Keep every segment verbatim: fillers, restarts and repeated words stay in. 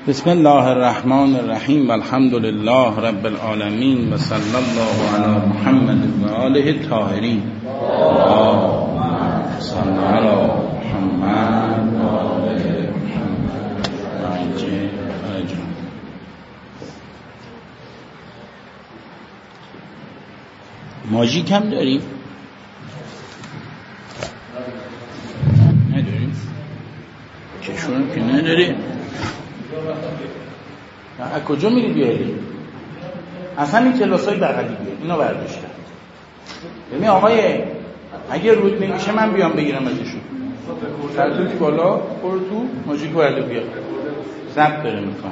بسم الله الرحمن الرحیم والحمد لله رب العالمین و صلی الله علی محمد و آله الطاهرین. اللهم صل علی محمد و آله محمد. ماژیک هم داریم؟ نداریم؟ کشورم که نداریم. از کجا میری بیاری؟ اصلا این کلاس های بغلی بیاری، اینا برداشتن. ببین آقای اگه رود نمیشه من بیام بگیرم ازشون. سرتوی بالا برو تو ماژیک ورده بیار. ضبط داره میکنم.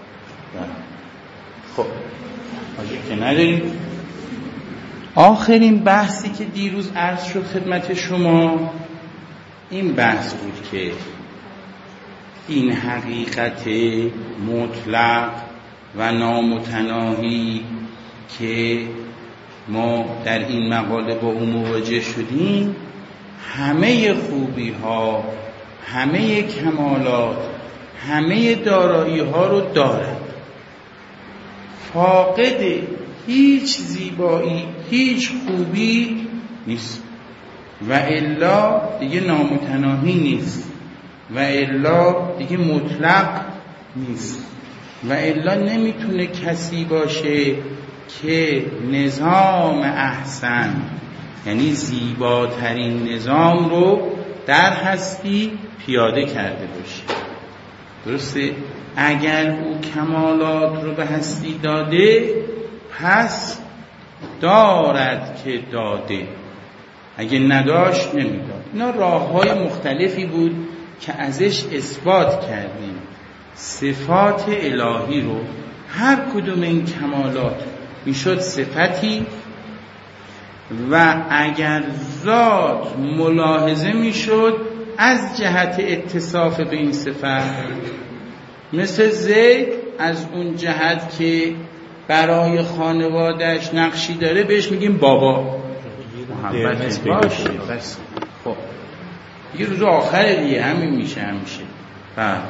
خب ماژیک که نداریم. آخرین بحثی که دیروز عرض شد خدمت شما این بحث بود که این حقیقت مطلق و نامتناهی که ما در این مقاله با اون مواجه شدیم همه خوبی ها، همه کمالات، همه دارایی ها رو دارد، فاقد هیچ زیبایی، هیچ خوبی نیست و الا دیگه نامتناهی نیست و الا دیگه مطلق نیست و الا نمیتونه کسی باشه که نظام احسن یعنی زیباترین نظام رو در هستی پیاده کرده باشه. درسته؟ اگر او کمالات رو به هستی داده پس دارد که داده، اگه نداشت نمیداد. اینا راه‌های مختلفی بود که ازش اثبات کردیم صفات الهی رو. هر کدوم این کمالات میشد صفتی و اگر ذات ملاحظه میشد از جهت اتصاف به این صفت، مثل زید از اون جهت که برای خانوادهش نقشی داره بهش میگیم بابا، محبت باشه. بس خب یه روز آخر دیگه همین میشه همیشه. بعد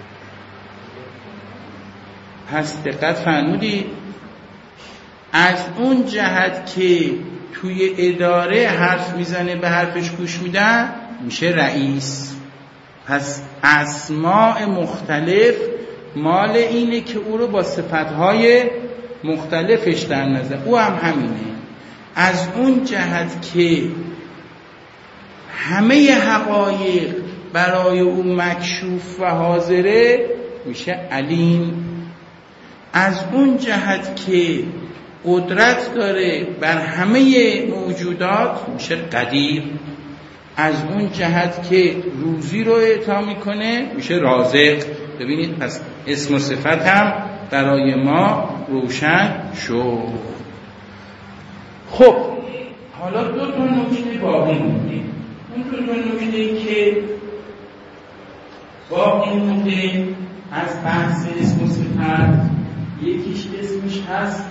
پس دقت فرمودید از اون جهت که توی اداره حرف میزنه به حرفش گوش میدن میشه رئیس. پس اسماء مختلف مال اینه که او رو با صفتهای مختلفش در نظر، او هم همینه. از اون جهت که همه حقایق برای او مکشوف و حاضره میشه علیم. از اون جهت که قدرت داره بر همه موجودات میشه قدیر. از اون جهت که روزی رو اعطا میکنه میشه رازق. ببینید پس اسم و صفت هم برای ما روشن شد. خب حالا دو تا نکته باقی مونده. اون دو تا نکته‌ای که باقی مونده از بحث اسم و صفت، یکیش اسمش هست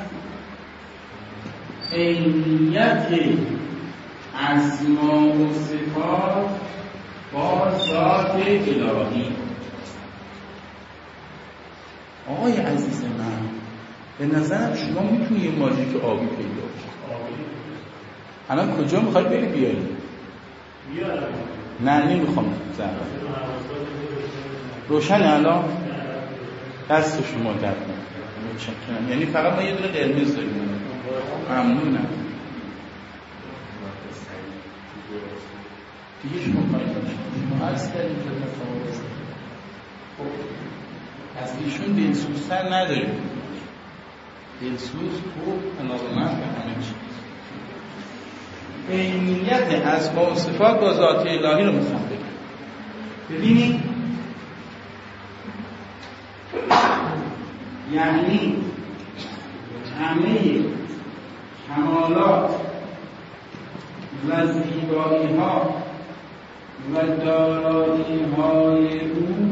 عینیت اسما و صفات با ذات الهی. آقای عزیز من به نظرم شما میتونی یه ماژیک آبی پیدا کنی. الان کجا میخوای بری بیاری؟ بیارم. نه نمیخوام زهره. روشنه الان؟ دست شما درد نکنه. یعنی فقط ما یه دونه قرمز داریم. ممنونم. دیگه شما کاری کنید. شما عرض کردیم که تصور از ایشون دلسوزتر نداریم. دلسوز خوب علاقه‌مند به همه چیز. عینیت اسماء و صفات با ذات الهی رو میخوام بگم. ببینید یعنی همه کمالات و زیبایی ها و دارایی های او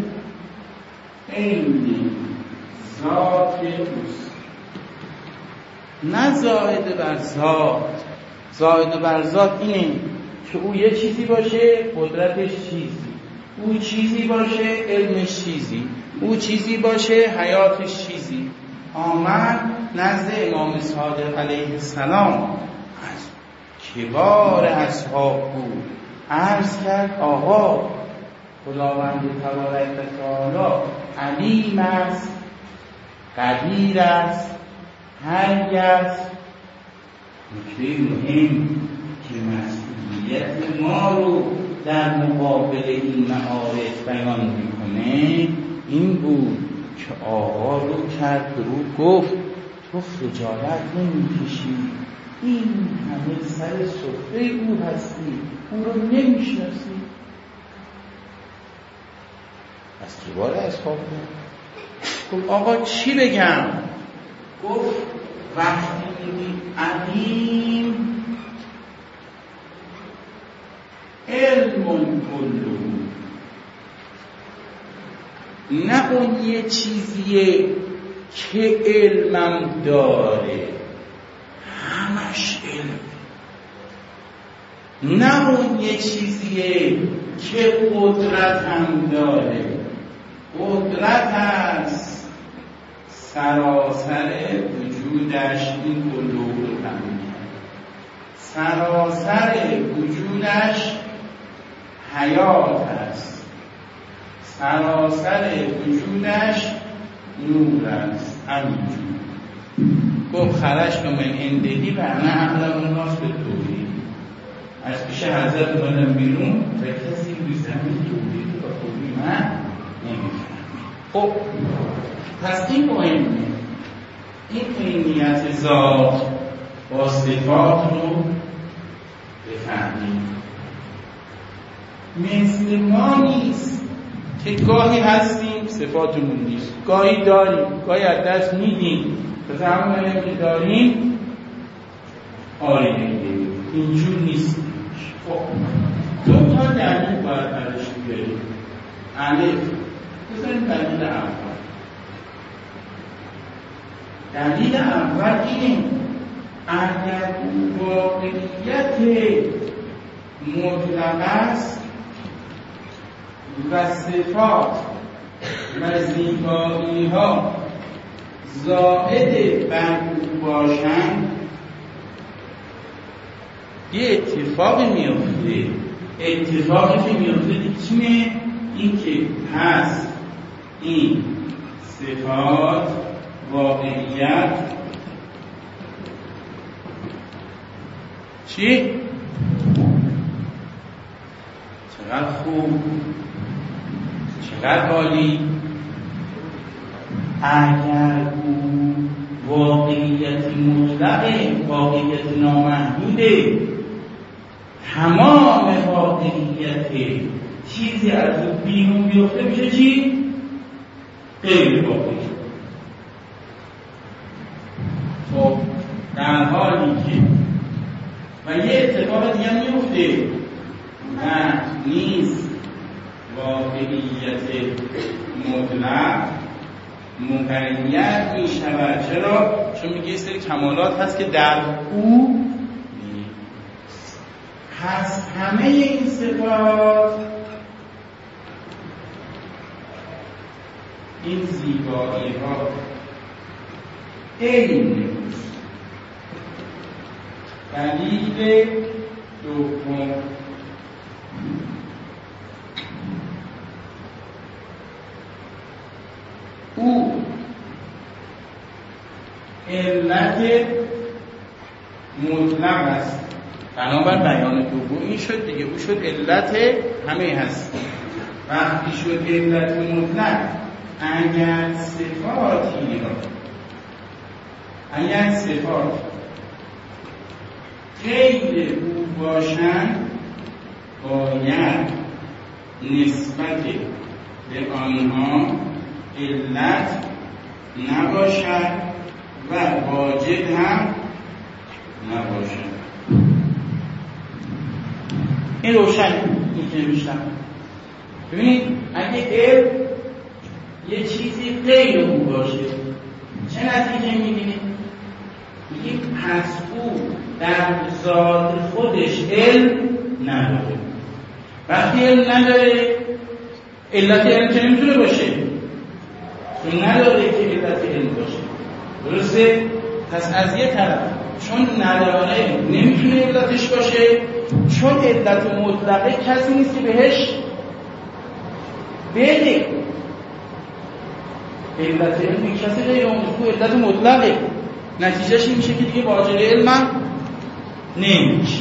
عین ذات اوست، نه زائد بر ذات. زائد بر ذات اینه که او یه چیزی باشه قدرتش چیزی، او چیزی باشه علمش چیزی. او چیزی باشه حیاتش چیزی. آمد نزد امام صادق علیه السلام، از کبار اصحاب بود، عرض کرد آقا خداوند تبارک و تعالی علیم است، قدیر است، حی است. نکته مهم که مسئولیت ما رو در مقابل این معارف بیان میکنه این بود که آقا رو کرد رو گفت تو خجالت نمیکشی؟ این همه سر سفره او هستی، او رو نمیشناسی؟ از کبار اصحاب بود. گفت آقا چی بگم؟ گفت وقتی میگی علیم علم کلو، نه اون یه چیزیه که علمم داره همش علم، نه اون یه چیزیه که قدرت هم داره، قدرت هست سراسر وجودش. این کلو رو تمام کرد، سراسر وجودش حیات است، سراسر وجودش نور است. همینجور گفت خرج من اندهی و انا اعلم الناس به توحید. از پیش حضرت اومدم بیرون و کسی روی زمین توحید و خوبی من نمیفهمه. خب پس این مهمه، این عینیت ذات با صفات رو بفهمیم. مثل ما نیست که گاهی هستیم صفاتمون نیست، گاهی داریم، گاهی از دست میدیم، پس همون که داریم آره دیگه اینجور نیست. خب دو تا دلیل باید برش بیاریم. الف بزنیم دلیل اول. دلیل اول اینه اگر واقعیت مطلق است و صفات و زیبایی ها زائد بر او باشند یه اتفاقی میفته. اتفاقی که میفته چیه؟ این که پس این صفات واقعیت چی؟ چقدر خوب، چقدر عالی. اگر او واقعیت مطلقه، واقعیت نامحدوده، تمام واقعیت چیزی از او بیرون بیفته میشه چی؟ غیر واقعی. خب در حالی که و یه اتفاق دیگه میفته و نیز واقعیت مطلق مقید می شود. چرا؟ چون میگه یه سری کمالات هست که در او نیست. پس همه این صفات، این زیبایی ها علم نیست. دلیل دوم او علت مطلق است. بنابر بیان دوم این شد دیگه، او شد علت همه هست. وقتی شد علت مطلق، اگر صفاتی را اگر صفات غیر او باشند باید نسبت به آنها علت نباشد و واجب هم نباشد. این روشن میتونه میشن. ببینید اگه علم یه چیزی غیر او باشه چه نتیجه میبینید؟ میگیم پس او در ذات خودش علم نداره. وقتی علم نداره علت علم چه نمیتونه باشه؟ چون نداره که علت علم باشه. درسته؟ پس از یه طرف چون نداره نمیتونه علتش باشه، چون علت مطلقه کسی نیست که بهش بده. علت علم کسی غیر اون تو علت مطلقه، نتیجهش این میشه که دیگه واجد علم نمیشه.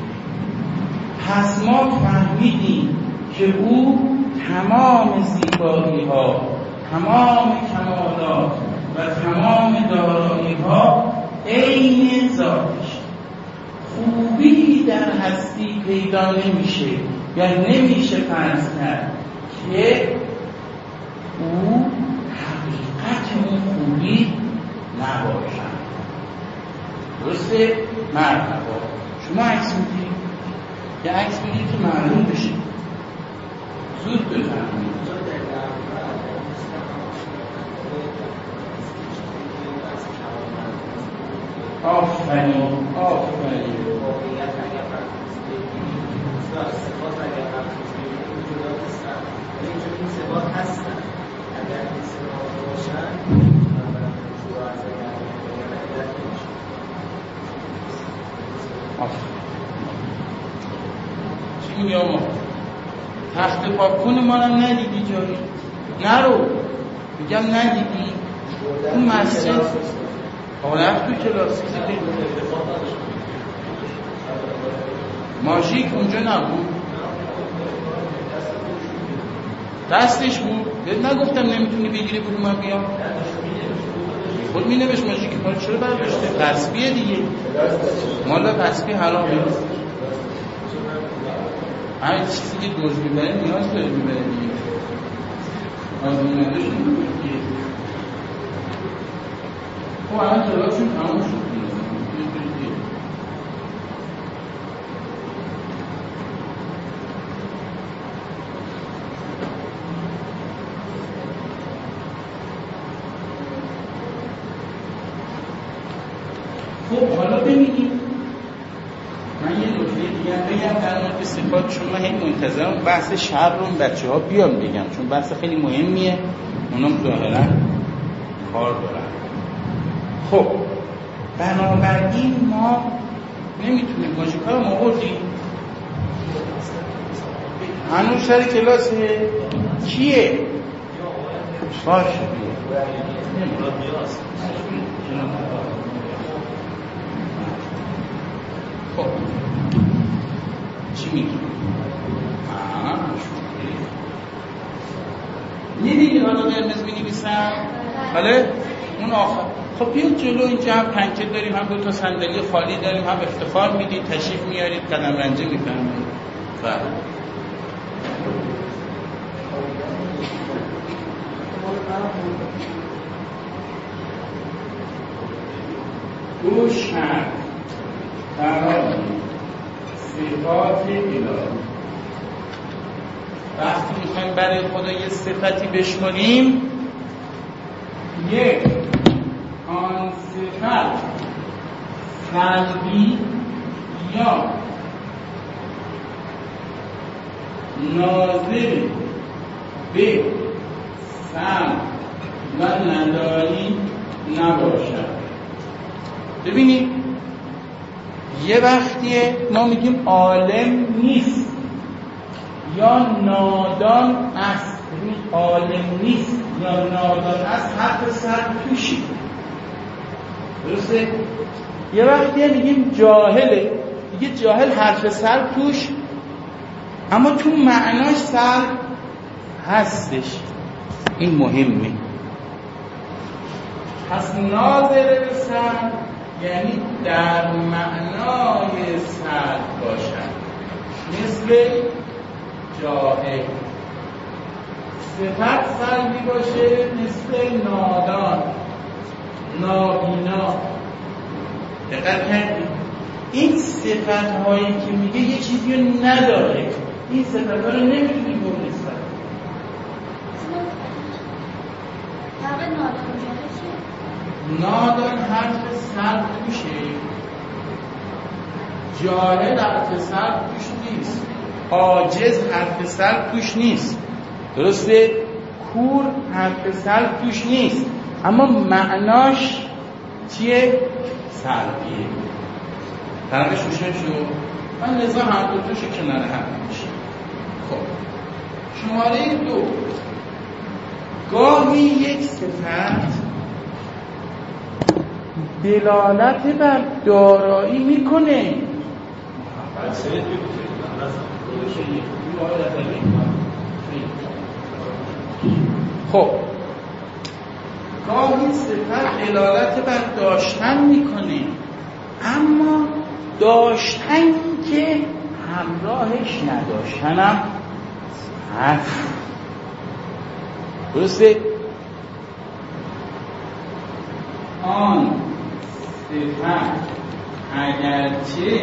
پس ما فهمیدیم که او تمام زیبایی ها، تمام کمالات و تمام دارایی ها عین ذاتش. خوبی در هستی پیدا نمیشه یا نمیشه فرض کرد که او حقیقت اون خوبی نباشد. درسته؟ مرحبا. شما عکس میگیرید یه عکس میگیرید که معلوم بشه، زود بفهمید. آفرین آفرین. چی میگه آقا؟ تخت پاکون ما هم ندیدی جایی؟ نرو. میگم ندیدی؟ اون مسجد آقا رفت تو کلاس ماژیک اونجا نبود؟ دستش بود؟ بهت نگفتم نمیتونی بگیری برو من بیام؟ خود می نوشت ماژیک ما چرا برداشته؟ تسبیه دیگه، مالا تسبیه حرامه. هر چیزی که دوز میبره نیاز داره میبره دیگه. آزمونده شد دیگه. خب الان کلاسشون تمام شد. خب حالا ببینید من یه نکته دیگه بگم در مورد صفات. شما هی منتظرم بحث شر رو بچه ها بیان بگم، چون بحث خیلی مهمیه، اونم ظاهرا کار دارن. خب بنابراین ما نمیتونیم ماژیکا رو آوردیم هنوز سر کلاسه کیه؟ باشه خب چی میگی؟ میدید حالا قرمز می‌نویسم؟ بله؟ اون آخر. خب بیاد جلو، اینجا هم پنکت داریم، هم دو تا صندلی خالی داریم، هم افتخار میدید، تشریف میارید، قدم رنجه میفرمایید. بله. دو شرط برای صفات الهی. وقتی میخوایم برای خدا یه صفتی بشماریم، یک آن صفت سلبی یا ناظر به سم و نداری نباشد. ببینید یه وقتیه ما میگیم عالم نیست یا نادان است. ببینید عالم نیست یا نادان است، حرف سر توشی. درسته؟ یه وقتیه میگیم جاهله، دیگه جاهل حرف سر توش اما تو معناش سر هستش. این مهمه. پس ناظر به سر یعنی در معنای سر باشد، مثل جاهل. صفت سلبی باشه مثل نادان، نابینا. دقت کردید؟ این صفت هایی که میگه یه چیزی رو نداره، این صفت ها رو نمیتونی بونستن. نادان حرف سر توشه، جاهل حرف سر توش نیست، عاجز حرف سر توش نیست. درسته؟ کور حرف سلب توش نیست، اما معناش چیه؟ سلبیه. طرفش روشن شد؟ من لذا هر دو توش کنار هم میشه. خب شماره دو، گاهی یک صفت دلالت بر دارایی میکنه. خب گاهی صفت دلالت بر داشتن میکنه، اما داشتن که همراهش نداشتنم هست. درسته؟ آن صفت اگرچه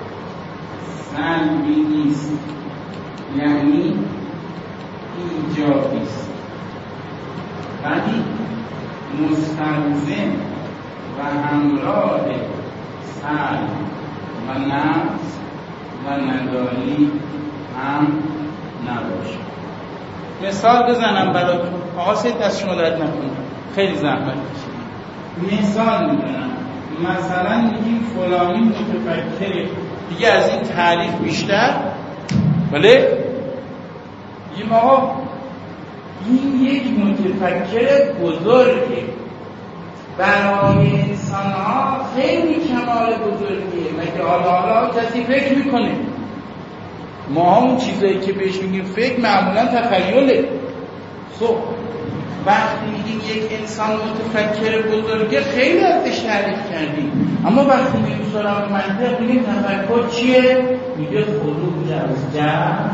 سلبی نیست، یعنی ایجابی است، ولی مستلزم و همراه سلب و نفس و نداری هم نباشه. مثال بزنم براتون. آقا سید دست شما درد نکنم، خیلی زحمت کشید. مثال میزنم، مثلا میگیم فلانی متفکره، دیگه از این تعریف بیشتر بله میگیم آقا این یک متفکر بزرگه، برای انسان ها خیلی کمال بزرگیه. مگه حالا حالا کسی فکر میکنه؟ ما همون چیزایی که بهش میگیم فکر معمولا تخیله. خب وقتی میگیم یک انسان متفکر بزرگه خیلی ازش تعریف کردیم، اما وقتی میگیم سراغ منطق میگیم تفکر چیه؟ میگه خروج از جهل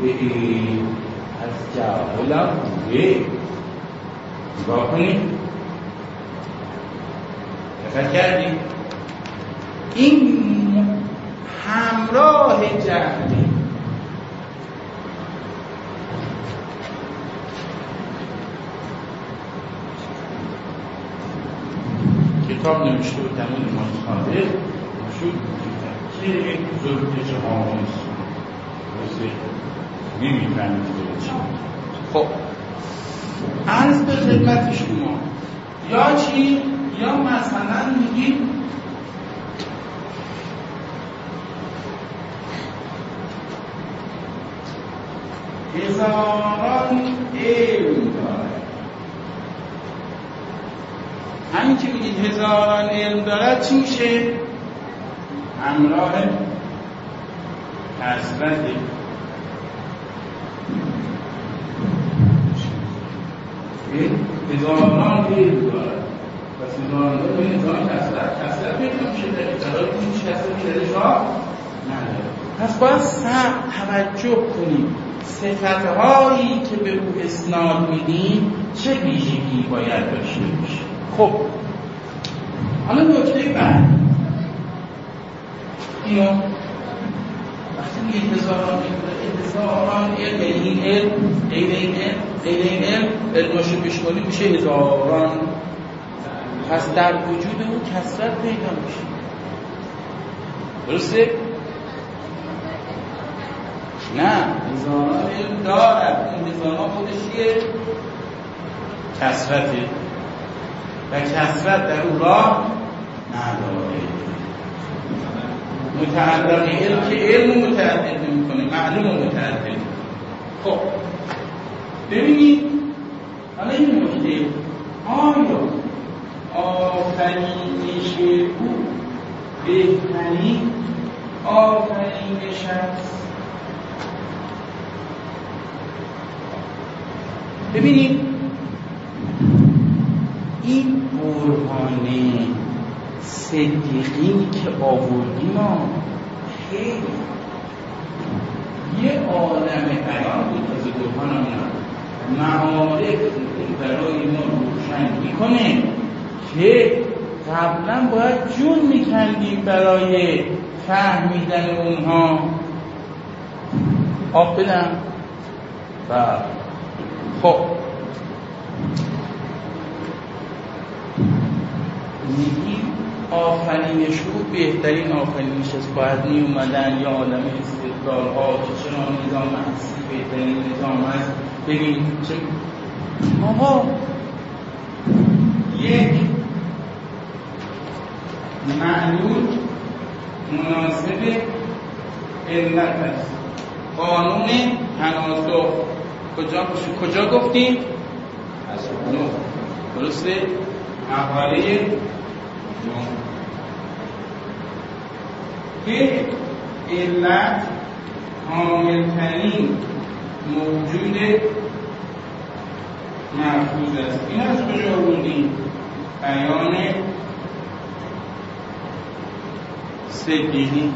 از جهل بوده. نگاه کنید، دقت کردیم این همراه جهلی. کتاب نوشته و تمام امام صادق شد که یک بزرگ جهانی است. درسته؟ نمی‌فهمید که چی. خب عرض به خدمت شما، یا چی؟ یا مثلا میگیم هزاران علم دارد. همین که میگید هزاران علم دارد چی میشه؟ همراه کثرته. هزاران علم دارد، پس هزاران علم هزاران کثرت کثرت پیدا میشه، در اطلاعات هیچ کثرتی درش ها نداره. پس باید سخت توجه کنیم صفت‌هایی که به او اسناد میدیم چه ویژگی باید داشته باشه. خب حالا نکته بعد اینو وقتی میگه هزاران هزاران علم، این علم غیر این علم غیر این علم علماشو بشماری میشه هزاران. پس در وجود اون کثرت پیدا میشه. درسته؟ نه، هزاران علم دارد، این هزاران خودش یه کثرته و کثرت در اون راه نداره. متعدد علم که علم متعدد نمی کنه، معلوم متعدد. خب ببینید حالا این نکته، آیا آفرینش او بهترین آفرینش است؟ ببینید این برهان صدیقی که آوردیم خیلی یه عالم بیان بود از برهان هم معارف برای ما روشن میکنه که قبلا باید جون میکندیم برای فهمیدن اونها. آب بدم و خب میگیم آفرینش رو بهترین آفرینش است. باید می اومدن یا عالم استدلال ها که چرا نظام هستی بهترین نظام است. ببین چه آقا یک معلول مناسب علت است. قانون تناسب کجا کجا گفتیم؟ نه درسته؟ مقاله نه که علت کاملترین موجود محفوظ است. این از کجا بودیم؟ بیان صدیقی.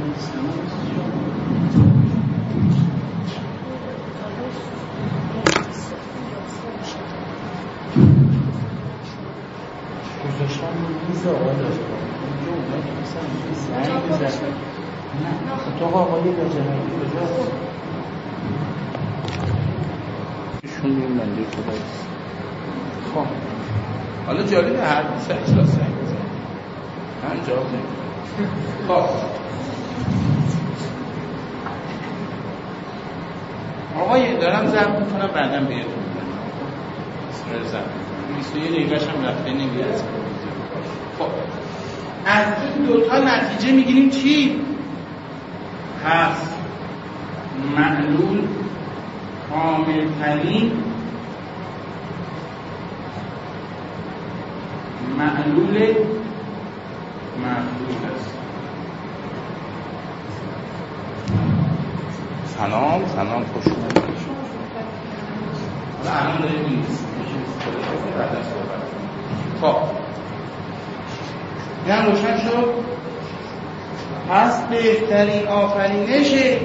گذاشتم میز آقا داشت اونجا اومد که مثلا اینجا سنگ بزن نه اتاق آقای لجنگی کجاست؟ ایشون این بنده خداست. خب حالا جالبه هر دو سر اصلا سنگ بزن من جواب نمیدم. خب آقای دارم ضبط میکنم بعدا بیادون میدم اصرار ضبط بیست و یک دقیقه‌ش هم رفته نمیاد. خب از این دوتا نتیجه میگیریم چی؟ پس معلول کاملترین معلول محفوظ است. سلام سلام خوش اومدید. الان داریم نیست خب این هم روشن شد. پس بهترین آفرینشه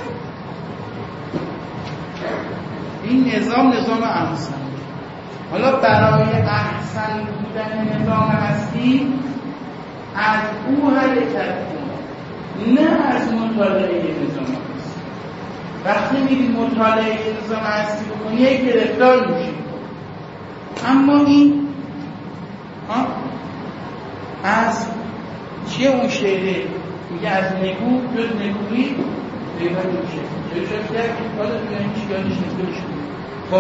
این نظام نظام احسن. حالا برای احسن بودن نظام هستی از او حرکت کن نه از مطالعه نظام هستی. وقتی میری مطالعه نظام هستی بکنی یک گرفتار میشی. اما این ها از چیه اون شعره میگه از نگو جز نگویی پیدا میشه. چه شد کرد حالا دیگه هیچ یادش نیست بشه. خب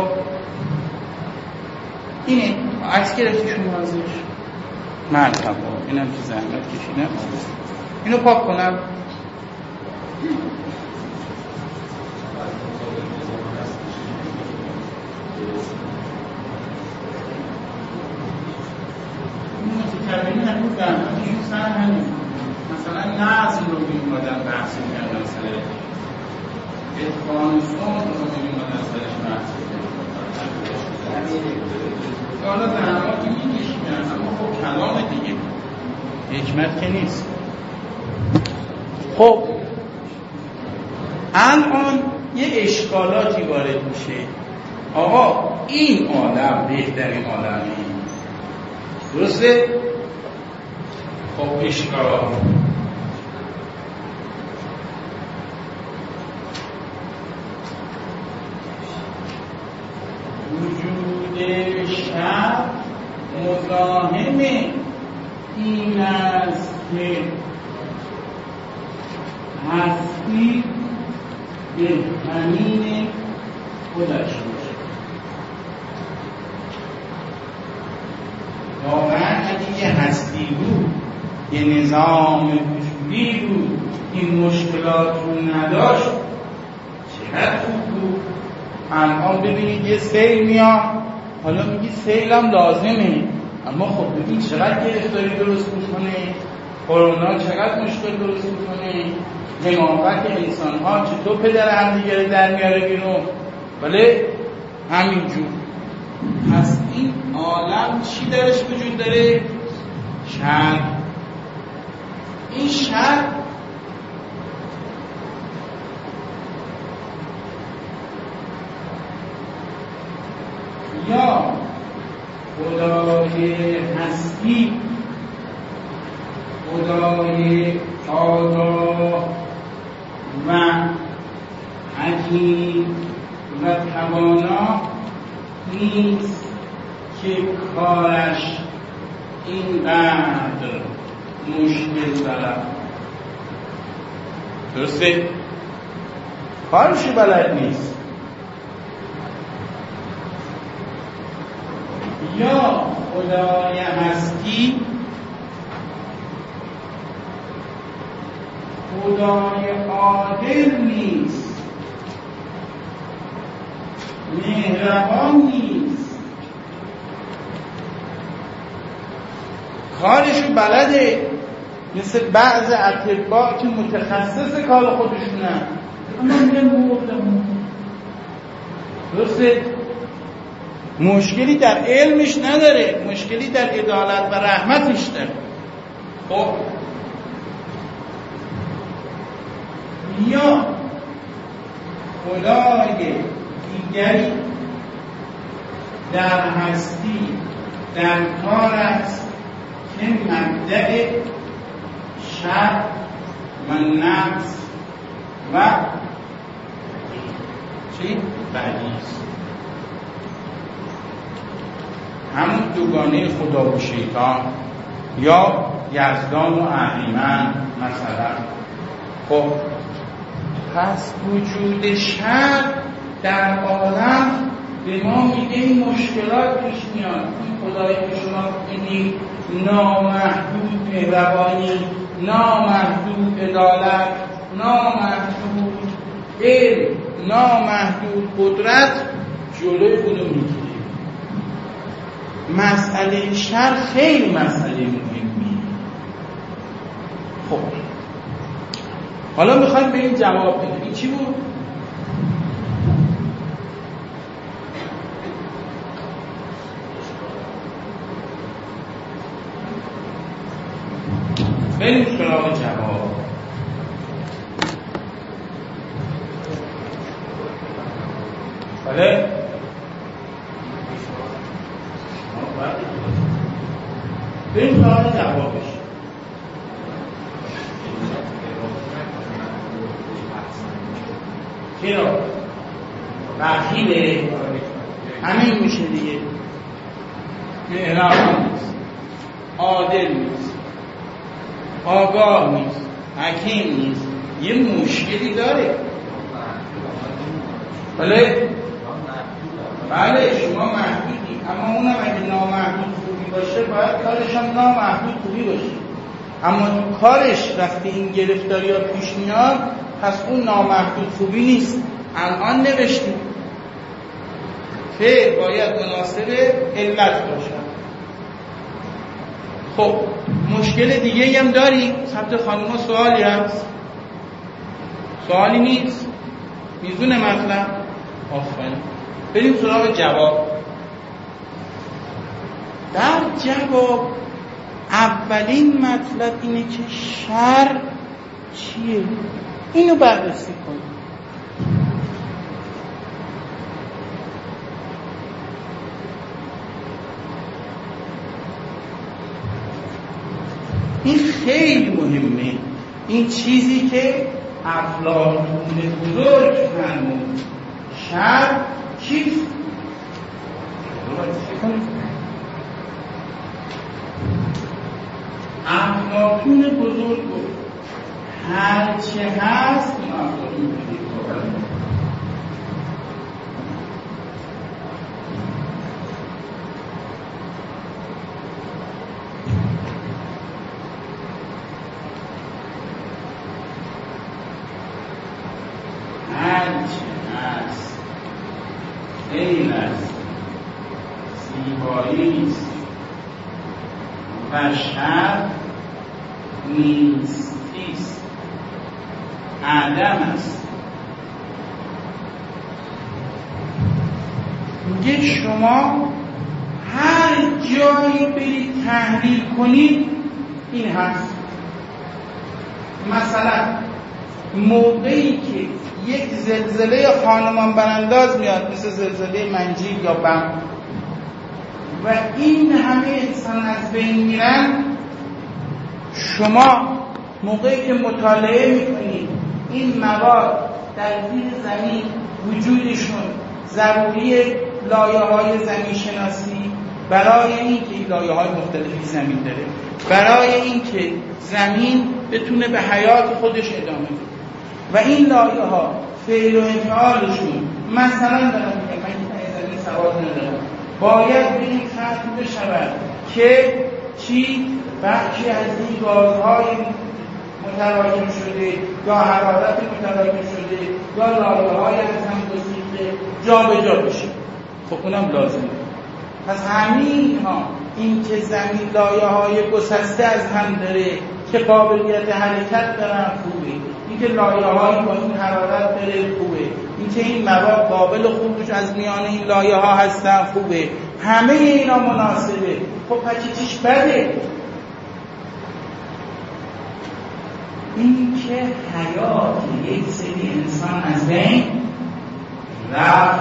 اینه عکس گرفتی شما ازش مرحبا. اینم که زحمت کشیدم اینو پاک کنم. متکلمی هنوز زحمتشون سر همین مثلا نظم رو بیمادن بحث میکردن مثلا اتقانستان رو بیمادن سرش بحث میکردن. حالا زحماتی میکشیدن اما خب کلام دیگه حکمت که نیست. خب الان یه اشکالاتی وارد میشه. آقا این آدم بهترین آدمی درسته؟ خب اشکال وجود شر مزاحم این است که هستی بهترین خودش باشه. واقعا اگه یه هستی بود یه نظام وجودی بود این مشکلات رو نداشت چقدر خوب بود. الان ببینید یه سیل میاد حالا میگی سیل هم لازمه اما خب ببین چقدر گرفتاری درست میکنه. کرونا چقدر مشکل درست میکنه. حماقت انسان ها چطور پدر هم دیگه در میاره بیرون. بله همینجور. پس این عالم چی درش وجود داره؟ شر. این شر یا خدای هستی خدای آگاه و حکیم و توانا نیست که کارش اینقدر مشکل دارد. درسته؟ کارش بلد نیست. خدای هستی خدای عادل نیست، مهربان نیست، کارشو بلده، مثل بعض اطباء که متخصص کار خودشونن، اما میگن موقعمون درسته. مشکلی در علمش نداره، مشکلی در عدالت و رحمتش داره. خب یا خدای دیگری در هستی در کار است که مبدأ شر و نقص و چی؟ بدیست. همون دوگانه خدا و شیطان یا یزدان و اهریمن مثلا. خب پس وجود شر در عالم به ما میگه این مشکلات پیش میاد. این خدایی که شما ببینید نامحدود مهربانی، نامحدود عدالت، نامحدود علم، نامحدود قدرت جلوی اونو میگیره. مسئله شر خیلی مسئله مهمی. خب حالا میخوایم به این جواب بدیم. این چی بود؟ بریم سراغ جواب. بله؟ بریم سراغ جوابش. چرا؟ بخیله همین میشه دیگه. مهربان نیست، عادل نیست، آگاه نیست، حکیم نیست، یه مشکلی داره. بله؟ بله شما محدودی، اما اونم اگه نامحدود خوبی باشه باید کارش هم نامحدود خوبی باشه. اما تو کارش وقتی این گرفتاری ها پیش میاد پس اون نامحدود خوبی نیست. الان نوشتیم فعل باید مناسب علت باشه. خب مشکل دیگه هم داری؟ سمت خانوما سوالی هست؟ سوالی نیست؟ میزونه مطلب؟ آفرین. بریم سراغ جواب. در جواب اولین مطلب اینه که شر چیه؟ اینو بررسی کنیم. این خیلی مهمه. این چیزی که افلاطون بزرگ فرمود، شر چیست؟ افلاطون بزرگ گفت هر چه هست این افلاطون بزرگ خیلی است، زیبایی است و شر نیستی است، عدم است. میگه شما هر جایی برید تحلیل کنید این هست. مثلا موقعی که یک زلزله خانمان برانداز میاد مثل زلزله منجیل یا بم و این همه انسان از بین میرن، شما موقعی که مطالعه میکنید این مواد در زیر زمین وجودشون ضروری لایه‌های زمین شناسی برای اینکه این لایه‌های مختلفی زمین داره، برای اینکه زمین بتونه به حیات خودش ادامه بده و این لایه ها فعل و انفعالشون مثلا دارم میگم من که زمین سواد ندارم باید به این ختم بشود که چی؟ بخشی از این گازهای متراکم شده یا حرارت متراکم شده یا لایه‌های از هم گسیخته جا به جا بشه. خب اونم لازمه. پس همین ها این که زمین لایه‌های گسسته از هم داره که قابلیت حرکت دارن خوبه، این که لایه‌های با این حرارت بره خوبه، این که این مواد قابل خروج از میان این لایه‌ها هستن خوبه، همه اینا مناسبه. خب پس چیش بده؟ این که حیات یک سری انسان از بین رفت،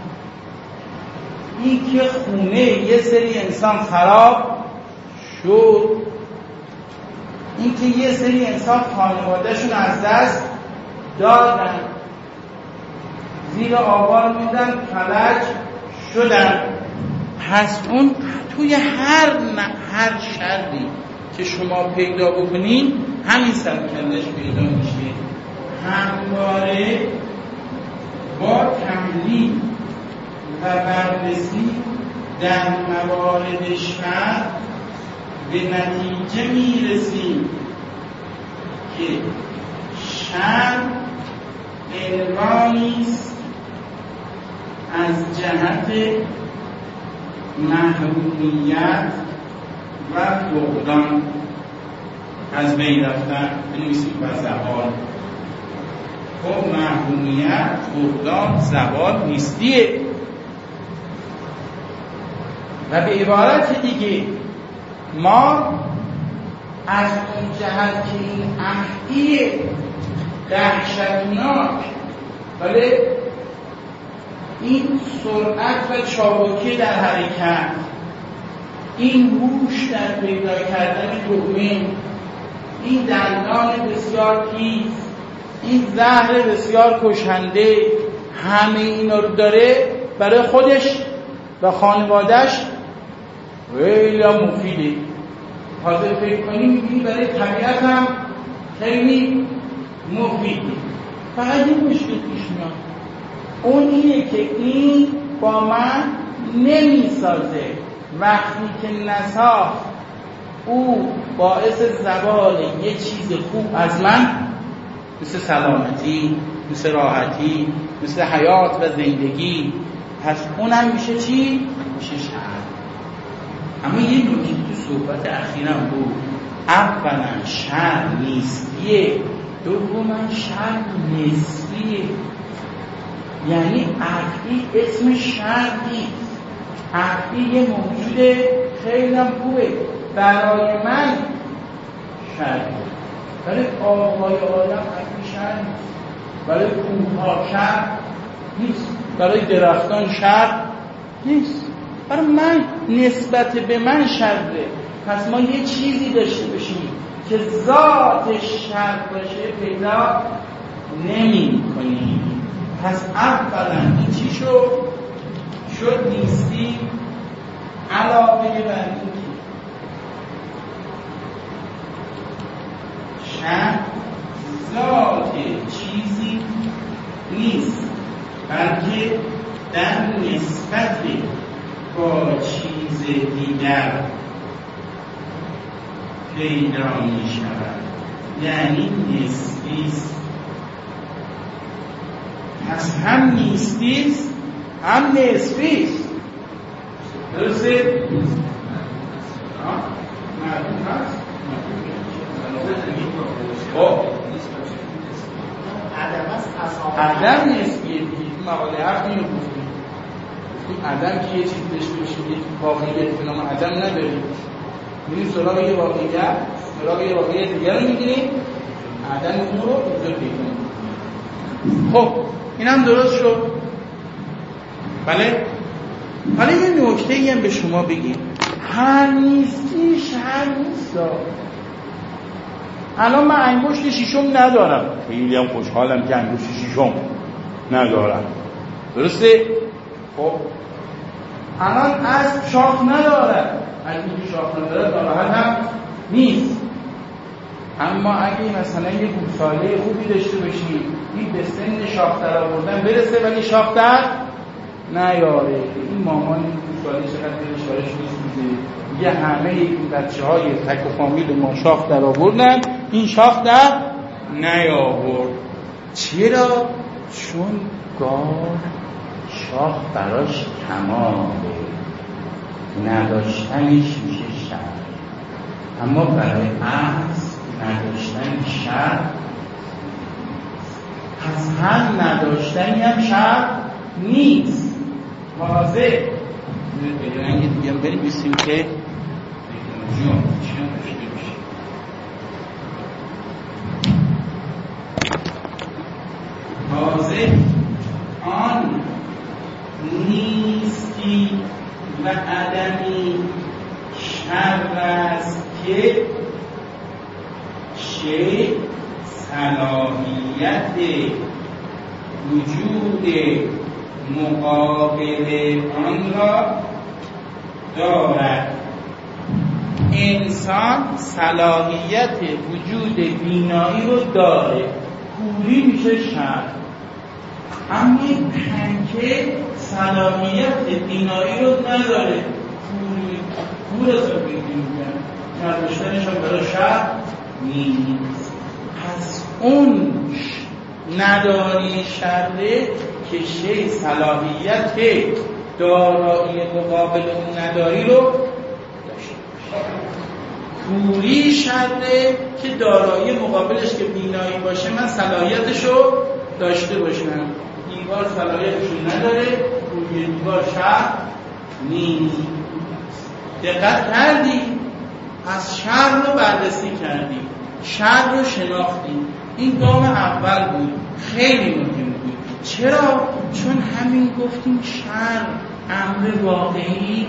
این که خونه یک سری انسان خراب شد، این که یک سری انسان خانوادهشون از دست دادن، زیر آوار موندن، فلج شدن. پس اون توی هر هر شری که شما پیدا بکنین همین سرکندش پیدا میشه. همواره با تمرین و بررسی در موارد شر به نتیجه میرسیم که شر عنوانیست از جهت محرومیت و فقدان از بین رفتن، بنویسید و زوال. خب محرومیت، فقدان، زوال نیستیه. و به عبارت دیگه ما از اون جهت که این عهدی دهشتناک ولی این سرعت و چابکی در حرکت، این هوش در پیدا کردن لقمه، این دندان بسیار تیز، این زهر بسیار کشنده، همه اینا رو داره برای خودش و خانوادهش خیلی مفیده. حاضر فکر کنیم می‌بینی برای طبیعت هم خیلی مفیده. فقط این مشکل پیش میاد، اون اینه که این با من نمیسازه. وقتی که نساخت او باعث زوال یه چیز خوب از من، مثل سلامتی، مثل راحتی، مثل حیات و زندگی، پس اونم میشه چی؟ میشه شر. اما یه نکته تو صحبت اخیرم بود، اولا شر نیستیه، دوما شر نسبیه. یعنی عقلی اسم شر نیست، عقلی یه موجود خیلی هم خوبه، برای من شر، برای آقای آدم عقلی شر نیست، برای کوه‌ها شر نیست، برای درختان شر نیست، برای من نسبت به من شره. پس ما یه چیزی داشته باشیم که ذاتش شر باشه پیدا نمی کنیم. پس اولا این چی شد؟ شد نیستی، علاوه بر این که شر ذات چیزی نیست، بلکه در نسبت با چیز دیگر پیدا می شود، یعنی نسبیست. پس هم نیستیست هم نسبیست. درسته؟ معلوم هست؟ خب عدم نسبیه دیگه. تو مقاله هفت اینو گفتیم، عدم که یه چیز داشته باشیم، یه واقعیت به نام عدم نداریم، میریم سراغ یه واقعیت، سراغ یه واقعیت دیگر رو میگیریم، عدم اون رو اینجا بگیریم. خب این هم درست شد. بله. حالا یه نکته‌ای هم به شما بگیم، هر نیستی شر نیست. الان من انگشت شیشم ندارم، خیلی هم خوشحالم که انگشت شیشم ندارم، درسته؟ خب الان اسب شاخ نداره، از اینکه شاخ نداره ناراحت هم نیست. اما اگه مثلا یه گوساله خوبی داشته باشی، این به سن شاخ در آوردن برسه ولی شاخ در نیاره. این مامان این گوشواره چقدر دلشوارش میسوزه، میگه همه این بچه های تک و فامیل ما شاخ در آوردن، این شاخ در نیاورد. چرا؟ چون گاو شاخ براش تمامه، نداشتنش میشه شر، اما برای اسب نداشتن شر، پس هم نداشتنی هم شر نیست. واضح؟ یه دیگه بریم بیستیم که جون چون داشته میشه. واضح آن نیستی و عدمی شر است که شی صلاحیت وجود مقابل آن را دارد. انسان صلاحیت وجود بینایی رو داره، کوری میشه شر، اما پنکه صلاحیت بینایی رو نداره، کوری کور از رو بگیم نداشتنش هم برای شر نیست. پس اون نداری شره که شی صلاحیت دارایی مقابل اون نداری رو داشته باشه. کوری شره که دارایی مقابلش که بینایی باشه من صلاحیتش رو داشته باشم. دیوار صلاحیتش رو نداره، کوری دیوار شر نیست. دقت کردی؟ پس شر رو بررسی کردی، شر رو شناختی. این گام اول بود، خیلی مهم بود. چرا؟ چون همین گفتیم شر امر واقعی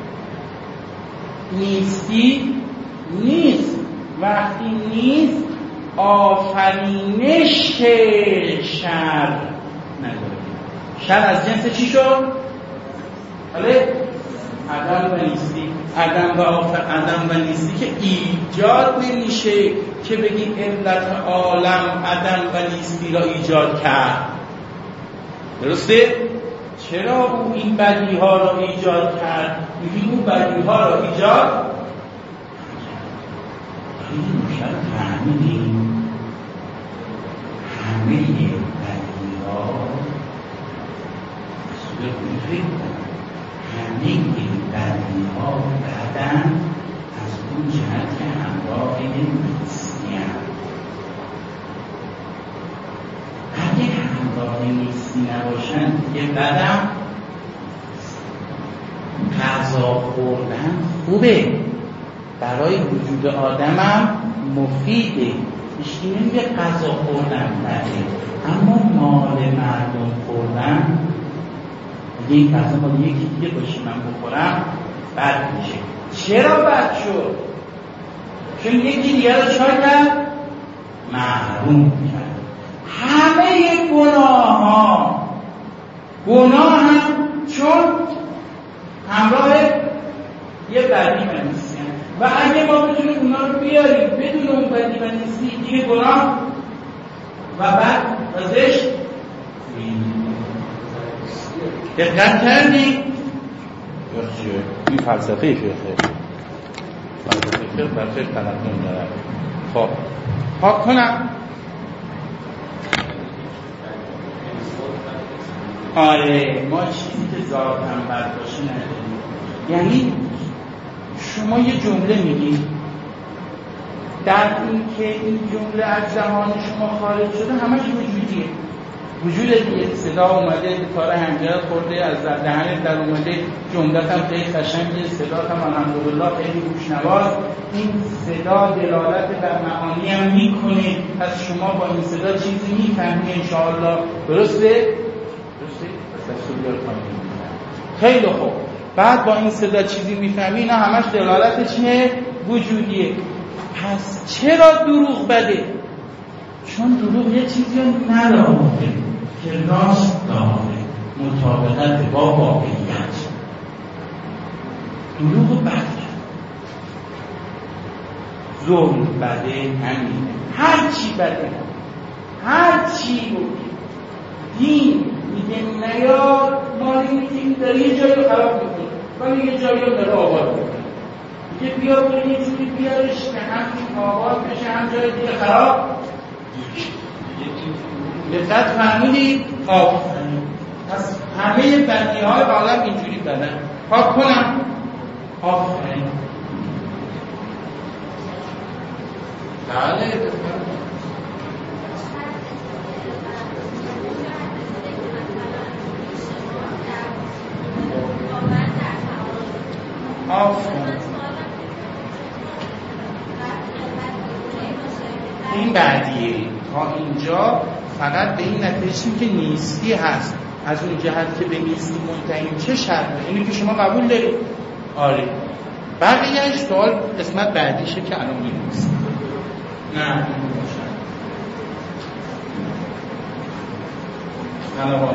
نیستی نیست. وقتی نیست آفرینش شر نداره. شر از جنس چی شد؟ بله؟ عدم و نیستی. عدم و آفر عدم و نیستی که ایجاد نمیشه که بگیم علت عالم عدم و نیستی را ایجاد کرد. درسته؟ چرا او این بدی ها را ایجاد کرد؟ میگیم اون بدی ها را ایجاد خیلی مشکل فهمیدیم. همه بدی ها مسئول کنید همه بدی ها بعداً از اون جهت که همراه نیستی هم اگه همراه نیستی نباشن دیگه بعدم غذا خوردن خوبه، برای وجود آدمم مفیده. هیچکی نمیگه غذا خوردن بده، اما مال مردم خوردن یک غذا مال یکی دیگه باشه من بخورم بد میشه. چرا بد شد؟ چون یکی دیگه رو چای کرد محروم کرد. همه گناه ها گناه هم چون همراه یه بدی و نیستی و اگه ما بتونیم اونا رو بیاریم بدون اون بدی و نیستی دیگه گناه و بد و زشت. دقت کردی؟ این فلسفه فقه فلسفه فقه بر فقه تلقیم دارد. خب پاک کنم. آره ما چیزی که ذات هم بد باشه نداریم. یعنی شما یه جمله میگید در این که این جمله از زمان شما خارج شده همش وجودیه. وجود دیگه صدا اومده کار هنجرت خورده از دهنت در اومده جملت هم خیلی قشنگه، صدات هم الحمدلله خیلی گوشنواز. این صدا دلالت بر معانی هم میکنه، پس شما با این صدا چیزی میفهمی انشاءالله. درسته؟ درسته؟ پس دستور بیار کنیم. خیلی خوب. بعد با این صدا چیزی میفهمی، نه همش دلالت چیه؟ وجودیه. پس چرا دروغ بده؟ چون دروغ یه چیزی رو نداره که راست داره، مطابقت با واقعیت. دروغ بده، ظلم بده، همین هر چی بده، هر چی بود دین میگه نیاد مال این تیم داره یه جایی رو خراب میکنه ولی یه جایی رو داره آباد میکنه. میگه بیا برو یه جوری بیارش که هم تیم آباد بشه هم جای دیگه خراب. دقت فهمیدید؟ آفرین. پس همه بدی های عالم اینجوری بدن. پاک کنم. آفرین. بله بفرمایید. آفرین. این بعدیه. تا اینجا فقط به این نتیجه که نیستی هست. از اون جهت که به نیستی منتهی چه شرطه؟ اینو که شما قبول دارید؟ آره. بقیه‌اش سوال قسمت بعدیشه که الان می‌نویسم. نه صلوات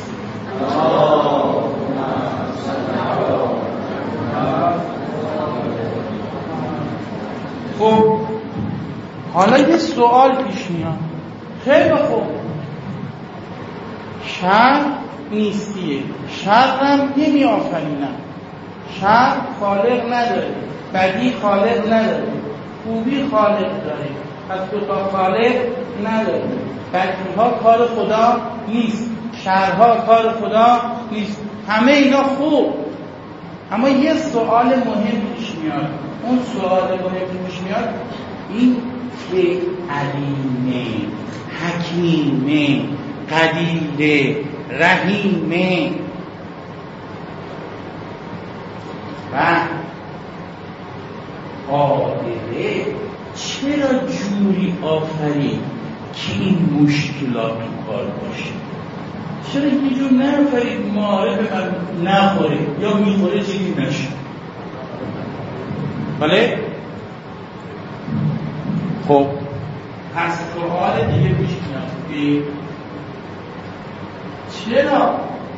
خب حالا یه سوال پیش میاد. خیلی خوب، شر نیستیه، شرم نمی آفرینم، شر خالق نداره، بدی خالق نداره، خوبی خالق داره، پس دوتا خالق نداره. بدیها کار خدا نیست، شرها کار خدا نیست، همه اینا خوب. اما یه سوال مهم پیش میاد. اون سوال مهم پیش میاد این که علیمه، حکیمه، قدیره، رحیمه و قادره چرا جوری آفرید که این مشکلات تو کار باشه؟ چرا یه جور نفرید معارف من نخوره یا میخوره چیزی نشه؟ بله؟ خب پس سوال دیگه پیش میاد، چرا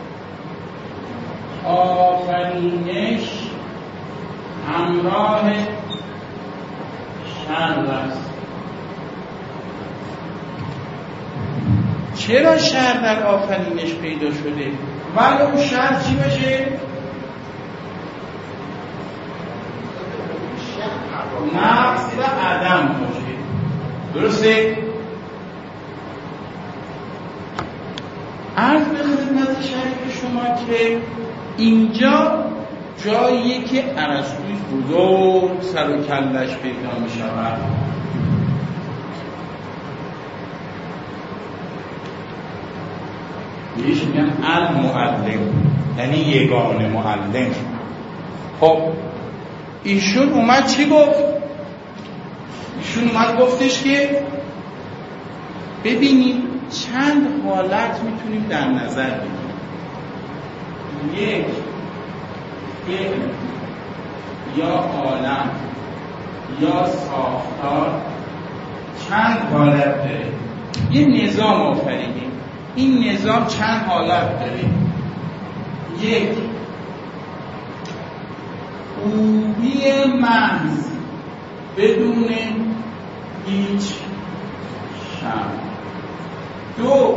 آفرینش همراه شر است؟ چرا شر در آفرینش پیدا شده؟ ولی اون شر چی بشه؟ نقص و عدم باشه. درسته؟ عرض به خدمت شریف شما که اینجا جاییه که ارسطوی بزرگ سر و کلش پیدا می شود. بهش میگن المعلم، یعنی یگانه معلم. خب ایشون اومد چی گفت؟ ایشون اومد گفتش که ببینید چند حالت میتونیم در نظر بگیریم. یک یک یا عالم یا ساختار چند حالت داره. یه نظام آفریدیم، این نظام چند حالت داره. یک خوبی محض بدون هیچ شر. دو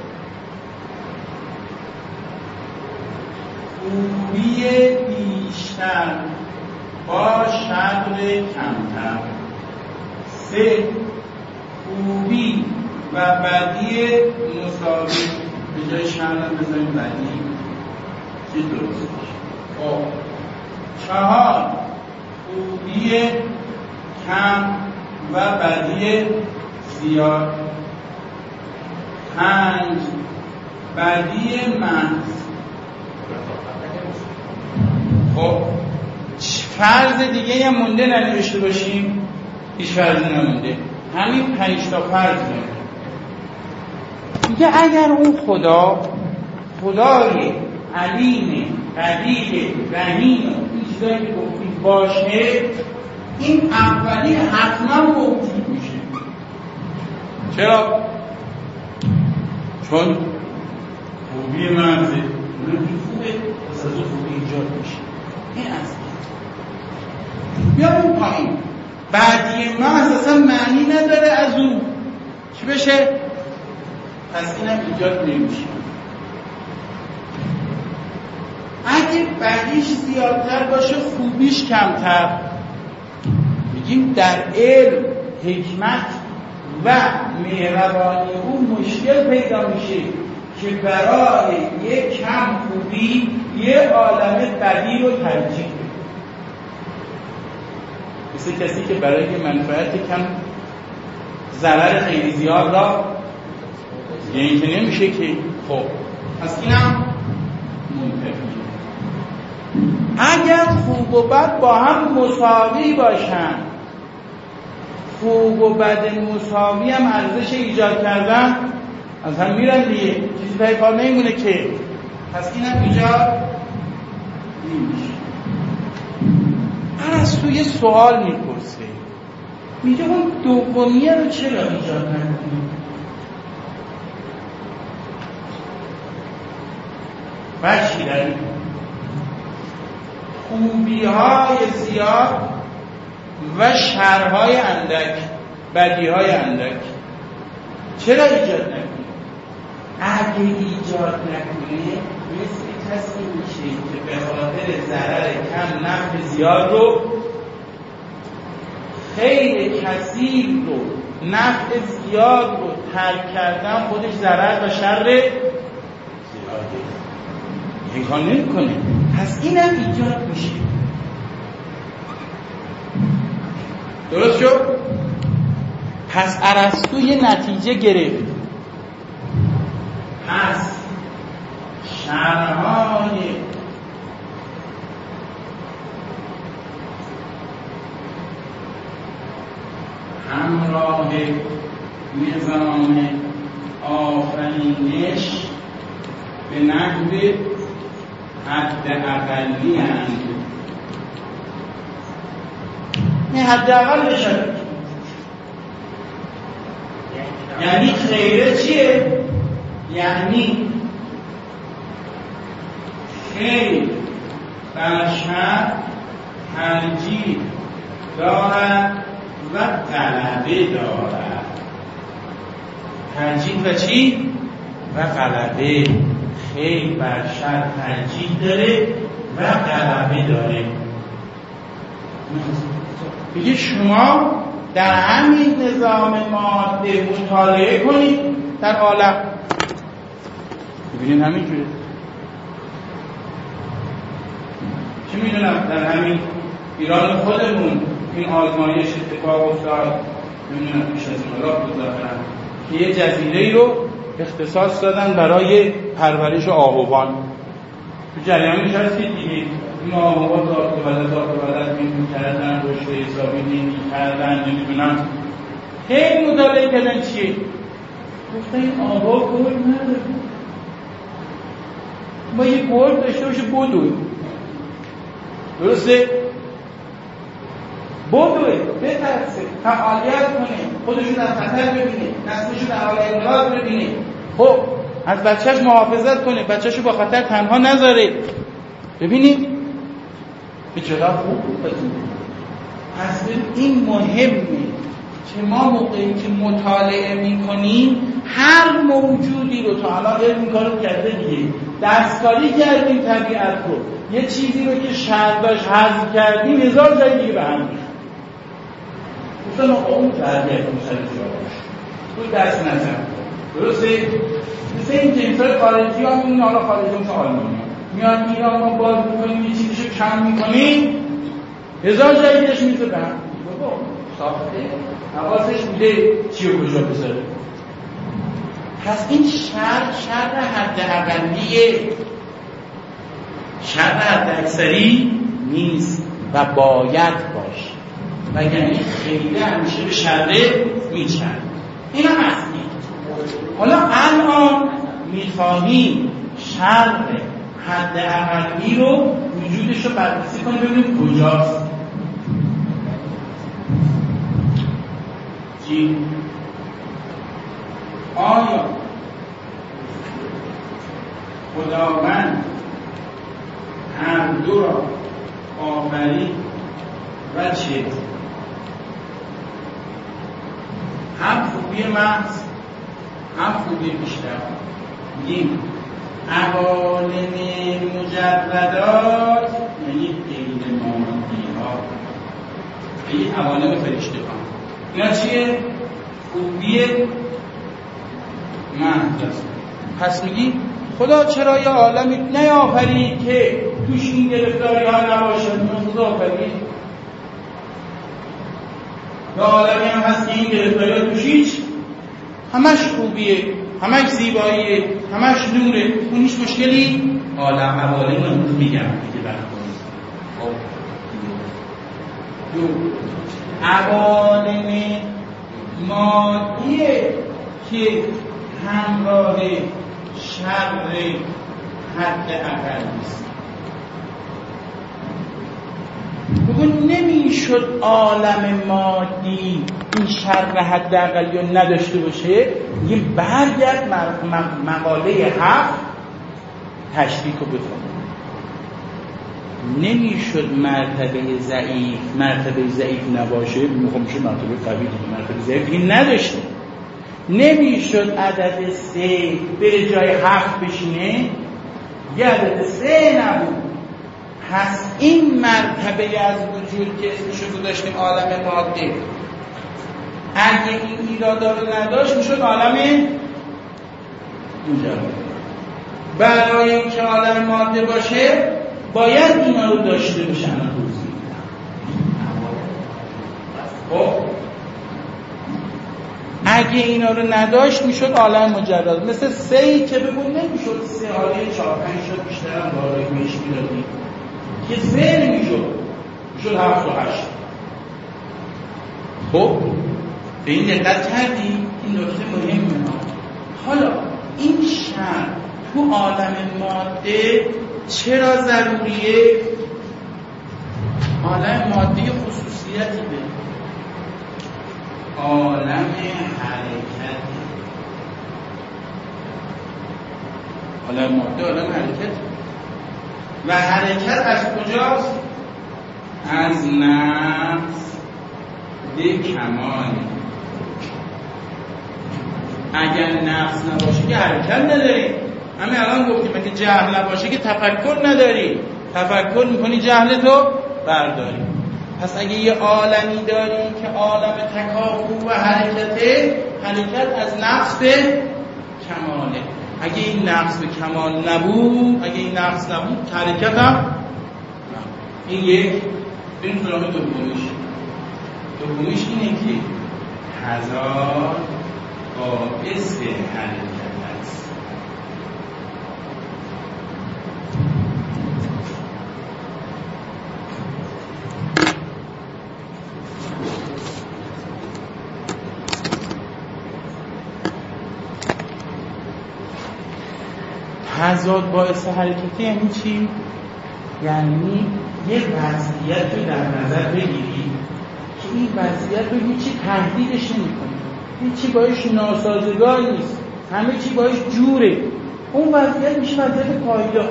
خوبی بیشتر با شر کمتر. سه خوبی و بدی مساوی. به جای شر هم بذاریم بدی چه درست باشه. خب چهار خوبی کم و بدی زیاد. پنج بدی محض. خب فرض دیگه هم مونده ننوشته باشیم؟ هیچ فرضی نمونده، همین پنج تا فرض مونده. میگه اگر اون خدا خدای علیم قدیر رحیم این چیزایی که گفتیم باشه، این اولی حتما موجود میشه. چرا؟ چون خوبی منزه اونو خوبه، پس از اون خوبی ایجاد میشه. این اصلا بیاریم پایین. بعدی ما اساسا معنی نداره از اون چی بشه؟ پس اینم ایجاد نمیشه. اگه بدیش زیادتر باشه خوبیش کمتر، میگیم در علم حکمت و مهربانی او مشکل پیدا میشه که برای یک کم خوبی یه عالمه بدی رو ترجیح بده. مثل کسی که برای یه منفعت کم ضرر خیلی زیاد را یعنی که نمیشه که خب پس اینم منتفی. اگر خوب و بد با هم مساوی باشن، خوب و بد مساوی هم ارزش ایجاد کردن، از هم میرن دیگه، چیزی پای کار نمیمونه که. پس اینم ایجاد نمیشه. ارسطو یه سوال میپرسه، میگه اون دومیه رو چرا ایجاد نکنیم؟ بچی داریم خوبی های زیاد و شرهای اندک، بدی های اندک، چرا ایجاد نکنیم؟ اگه ایجاد نکنه مثل کسی میشه که به خاطر ضرر کم نفع زیاد رو خیلی کثیر رو نفع زیاد رو ترک کردن خودش ضرر و شر زیاده، این کار نمی کنه. پس اینم ایجاد میشه. درست شد؟ پس ارسطو یه نتیجه گرفت. پس شرهای همراه نظام آفرینش به نحو حد اقلی هستند. این حد اقل بشه. یعنی خیره چیه؟ یعنی خیر بر شر ترجیح دارد و غلبه دارد. ترجیح و چی؟ و غلبه. خیر بر شر ترجیح داره و غلبه داره. بگه شما در همین نظام ماده مطالعه کنید در عالم، ببینید همین جوره. چه میدونم در همین ایران خودمون این آزمایش اتفاق افتاد، نمیدونم پیش از این را بود دارن که یه جزیره‌ای رو اختصاص دادن برای پرورش آهوان. تو جریانش هستید دیگه، این آهوان دار که ولد دار که ولد می‌کردن، رشد حسابی نمی‌کردن، نمیدونم خیلی مطالعه کردن چیه؟ گفتن این آهوها گرگ نداره، ما یه گرگ داشته باشه بدوی. درسته؟ بدوی، بترسه، فعالیت کنه، خودشون در خطر ببینه، نسلشون در حال انقراض ببینه، خب از بچهش محافظت کنه، بچهشو با خطر تنها نذاره. ببینید به چقدر خوب بود. پس این مهمه که ما موقعی که مطالعه میکنیم هر موجودی رو، تا الان علم این کارو کرده دیگه، دستکاری کردیم طبیعت رو، یه چیزی رو که شر داشت حذف کردیم هزار جای دیگه به هم ریخت. گفتن آقا اون برگردیم سر جاش، تو دست نزن. درسته؟ مثل این جنسای خارجی ها میمونه، حالا خارجی مثل آلمانی میاد ایران ما باز میکنیم، یه چیزی رو کم میکنیم هزار جای دیگهش میزه به هم. بابا ساخته حواسش بوده چی و کجا بذاره. پس این شر شر حد اقلیه، شر حد اکثری نیست و باید باشه، و یعنی خیلی همیشه به شره میچند. این هم هستی. حالا الان میخواهیم شر حد اقلی رو وجودش رو بررسی کنیم ببینیم کجاست. چی؟ آیا خداوند هر دو را آفرید و چه؟ هم خوبی محض هم خوبی بیشتر. میگیم عوالم مجردات یعنی غیر مادی ها، یعنی عوالم فرشته ها. اینا چیه؟ خوبیه محض است. پس میگی خدا چرا یه عالمی نیافرید که توش این گرفتاری ها نباشد؟ خدا آفرید. یه عالمی هم هست که این گرفتاری ها توش هیچ، همش خوبیه، همش زیباییه، همش نوره، اون هیچ مشکلی؟ عالم عوالم رو میگم دیگه برخورد. خب دو عوالم مادیه که همراه شر حد اقل نیست. بگو نمیشد عالم مادی این شر حد اقلی رو نداشته باشه. یه برگرد مقاله هفت تشریح رو بخون. نمیشد مرتبه ضعیف مرتبه ضعیف نباشه، میخوام میشه مرتبه قوی دیگه، مرتبه ضعیف دیگه نداشته. نمیشد عدد سه به جای هفت بشینه، یه عدد سه نبود. پس این مرتبه از وجود که اسمشو گذاشتیم عالم ماده، اگه این ایرادا رو نداشت میشد عالم مجرد. برای اینکه عالم ماده باشه باید اینا رو داشته باشن. خب اگه اینا رو نداشت میشد عالم مجرد. مثل سهی که بگو نمیشد سه حاله چهار پنج شد بیشتر هم دارای میش میدادیم که سه نمیشد، میشد هفت و هشت. خب به این دقت کردی؟ این نکته مهمه. حالا این شر تو عالم ماده چرا ضروریه؟ عالم ماده خصوصیتی به عالم حرکت. عالم ماده عالم حرکت و حرکت از کجاست؟ از نفس به کمال. اگر نفس نباشه که حرکت نداری. همین الان گفتیم اگه جهل نباشه که تفکر نداری، تفکر میکنی جهلتو برداری. پس اگه یه عالمی داری که عالم تکافؤ و حرکته، حرکت از نفس به کماله. اگه این نفس به کمال نبود، اگه این نفس نبود حرکت هم این یک. بریم سراغ دومیش. دومیش اینه که تضاد باعث حرکت است. تضاد باعث حرکتی یعنی چی؟ یعنی یه وضعیت رو در نظر بگیری که این وضعیت رو هیچی تهدیدش نمی‌کنه، هیچی باش ناسازگار نیست، همه چی باش جوره. اون وضعیت میشه وضعیت پایدار.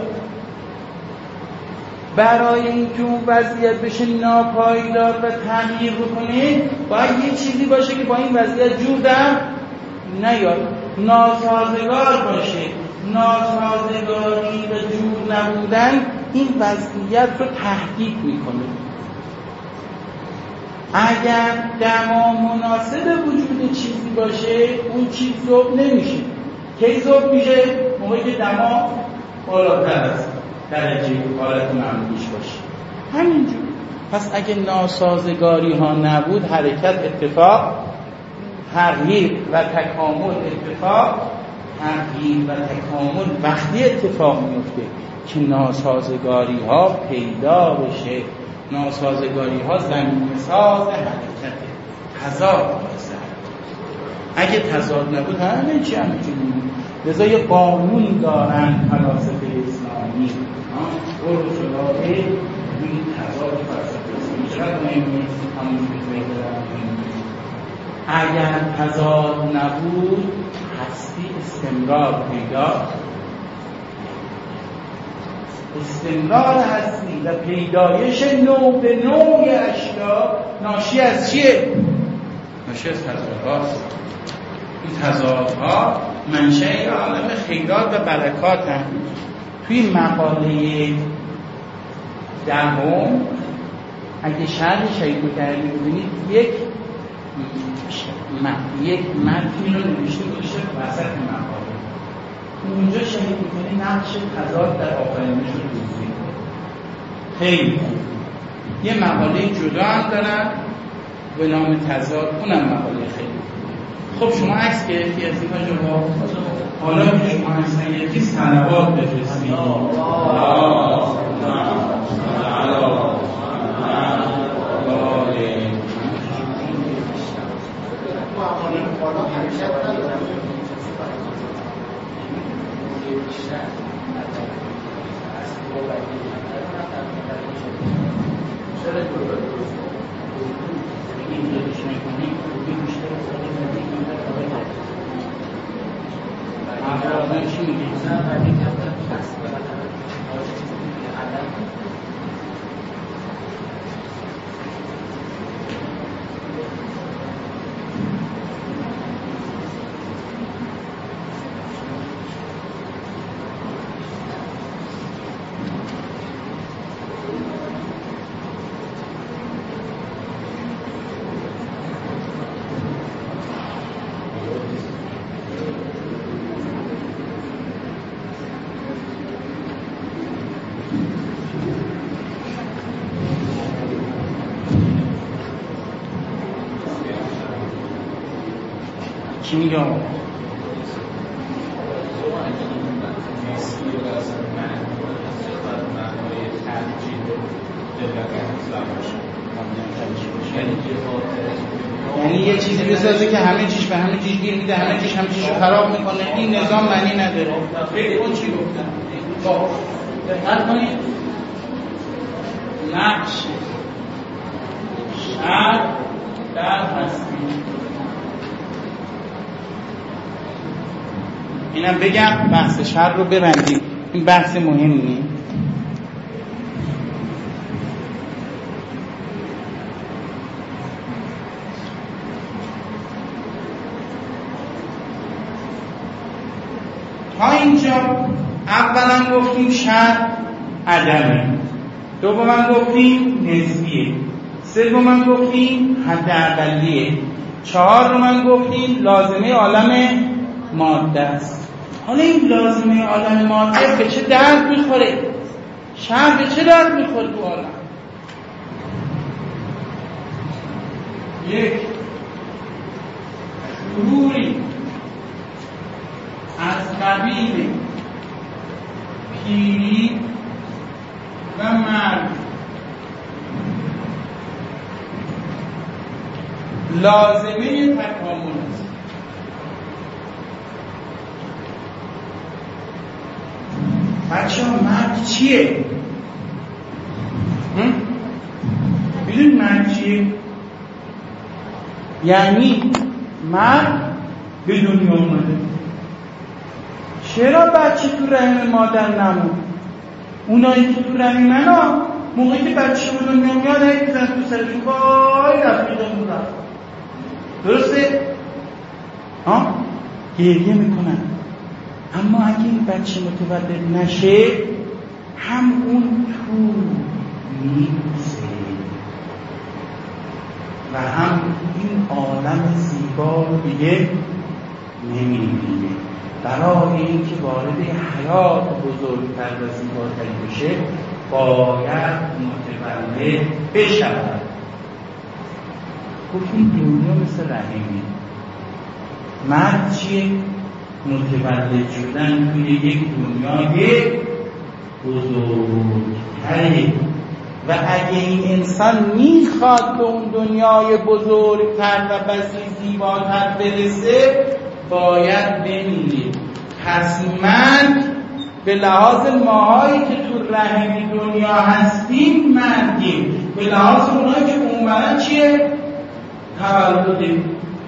برای اینکه اون وضعیت بشه ناپایدار و تغییر بکنه باید یه چیزی باشه که با این وضعیت جور در نیاد، ناسازگار باشه. ناسازگاری و جور نبودن این وضعیت رو تهدید میکنه. اگر دما مناسب وجود چیزی باشه اون چیز ذوب نمیشه. کی ذوب میشه؟ موقعی که دما بالاتر از درجه حالت معمولیش باشه. همینجور. پس اگه ناسازگاری ها نبود حرکت اتفاق، تغییر و تکامل اتفاق، تغییر و تکامل وقتی اتفاق میفته که ناسازگاری ها پیدا بشه. ناسازگاری ها زمین ساز حرکت، تضاد باشه. اگه تضاد نبود همه چی همینجوری بود. لذا یه قانون دارن فلاسفه اسلامی برو شداده این تضاد فلسفه اسلامی چقدر مهمی همون اگر تضاد نبود هستی استمرار پیدا، استمرار هستی و پیدایش نوع به نوع اشیا ناشی از چیه؟ ناشی از تضادات. این تضادها منشأ عالم خیرات و برکات هم. توی مقاله دهم اگه شرح شهید مطهری ببینید یک م... یک متنی رو نوشته باشه وسط مقاله، اونجا شهید مطهری نقش تضاد در آفرینش رو توضیح میده. خیلی خوب. یه مقاله جدا هم دارن به نام تضاد، اونم مقاله خیلی خوب. خب شما عکس گرفتی از این جواب، حالا که شما عکس نگرفتی صلوات بفرستید. چی میگم؟ یعنی یه چیزی بسازه که همه چیش به همه چیش گیر میده، همه چیش همه چیش رو خراب میکنه. این نظام معنی نداره. اون چی گفتم؟ خب دقت کنید، نقش شر در هستی. اینم بگم بحث شر رو ببندیم، این بحث مهمی. تا اینجا اولا گفتیم شر عدمه، دوما گفتیم نسبیه، سوما گفتیم حداقلیه، چهار رو من گفتیم لازمه عالم ماده است. حالا این لازمه عالم ماده به چه درد میخوره؟ شر به چه درد میخوره تو عالم؟ یک شروری از قبیل پیری و مرگ لازمه تکامل است. بچه ها مرگ چیه؟ میدونی مرگ چیه؟ یعنی مرگ به دنیا اومده. چرا بچه تو رحم مادر نمون؟ اونایی که تو رحم من ها موقعی که بچه به دنیا میاد هایی بزن تو سرشون وای رفیقمون رفت. درسته؟ ها؟ گریه میکنن. اما اگه این بچه متولد نشه هم اون تو میرسه و هم این عالم زیبا رو دیگه نمیبینه. برای اینکه وارد حیات بزرگتر و زیباتری بشه باید متولد بشود. گفتیم دنیا مثل رحمی. مرد چیه؟ متولد شدن توی یک دنیای بزرگتری. و اگه این انسان میخواد به اون دنیای بزرگتر و بسیط زیباتر برسه باید بمیره. پس مرگ به لحاظ ماهایی که تو رحم دنیا هستیم مرگیم، به لحاظ اونایی که اونورن چیه؟ تولدیم.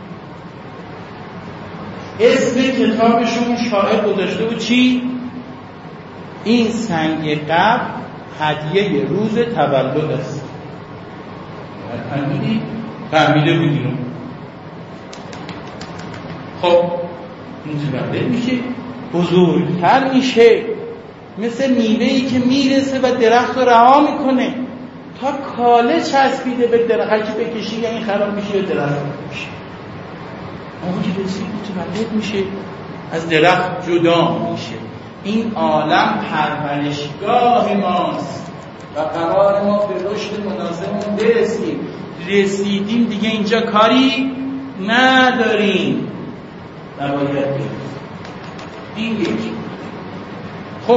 اسم کتابشون شاعر گذاشته بود چی؟ این سنگ قبر هدیه روز تولد است. فهمیدی؟ فهمیده بودیم. خب متولد میشه، بزرگتر میشه، مثل میوه‌ای که میرسه و درخت رو رها میکنه. تا کاله چسبیده به درخت، هرچی بکشی یا این خراب میشه یا درخت میشه. اون که بسید متولد میشه، از درخت جدا میشه. این عالم پرورشگاه ماست و قرار ما به رشد مناسبمون برسیم. رسیدیم دیگه اینجا کاری نداریم و باید بریم. این یکی. خب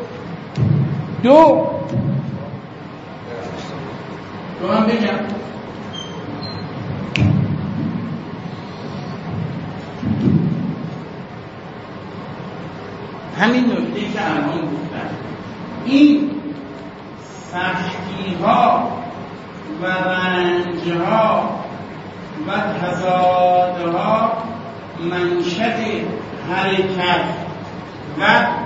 دو رو هم بگم. همین نکته که الان گفتم، این سختی ها و رنج ها و تضادها منشأ حرکت و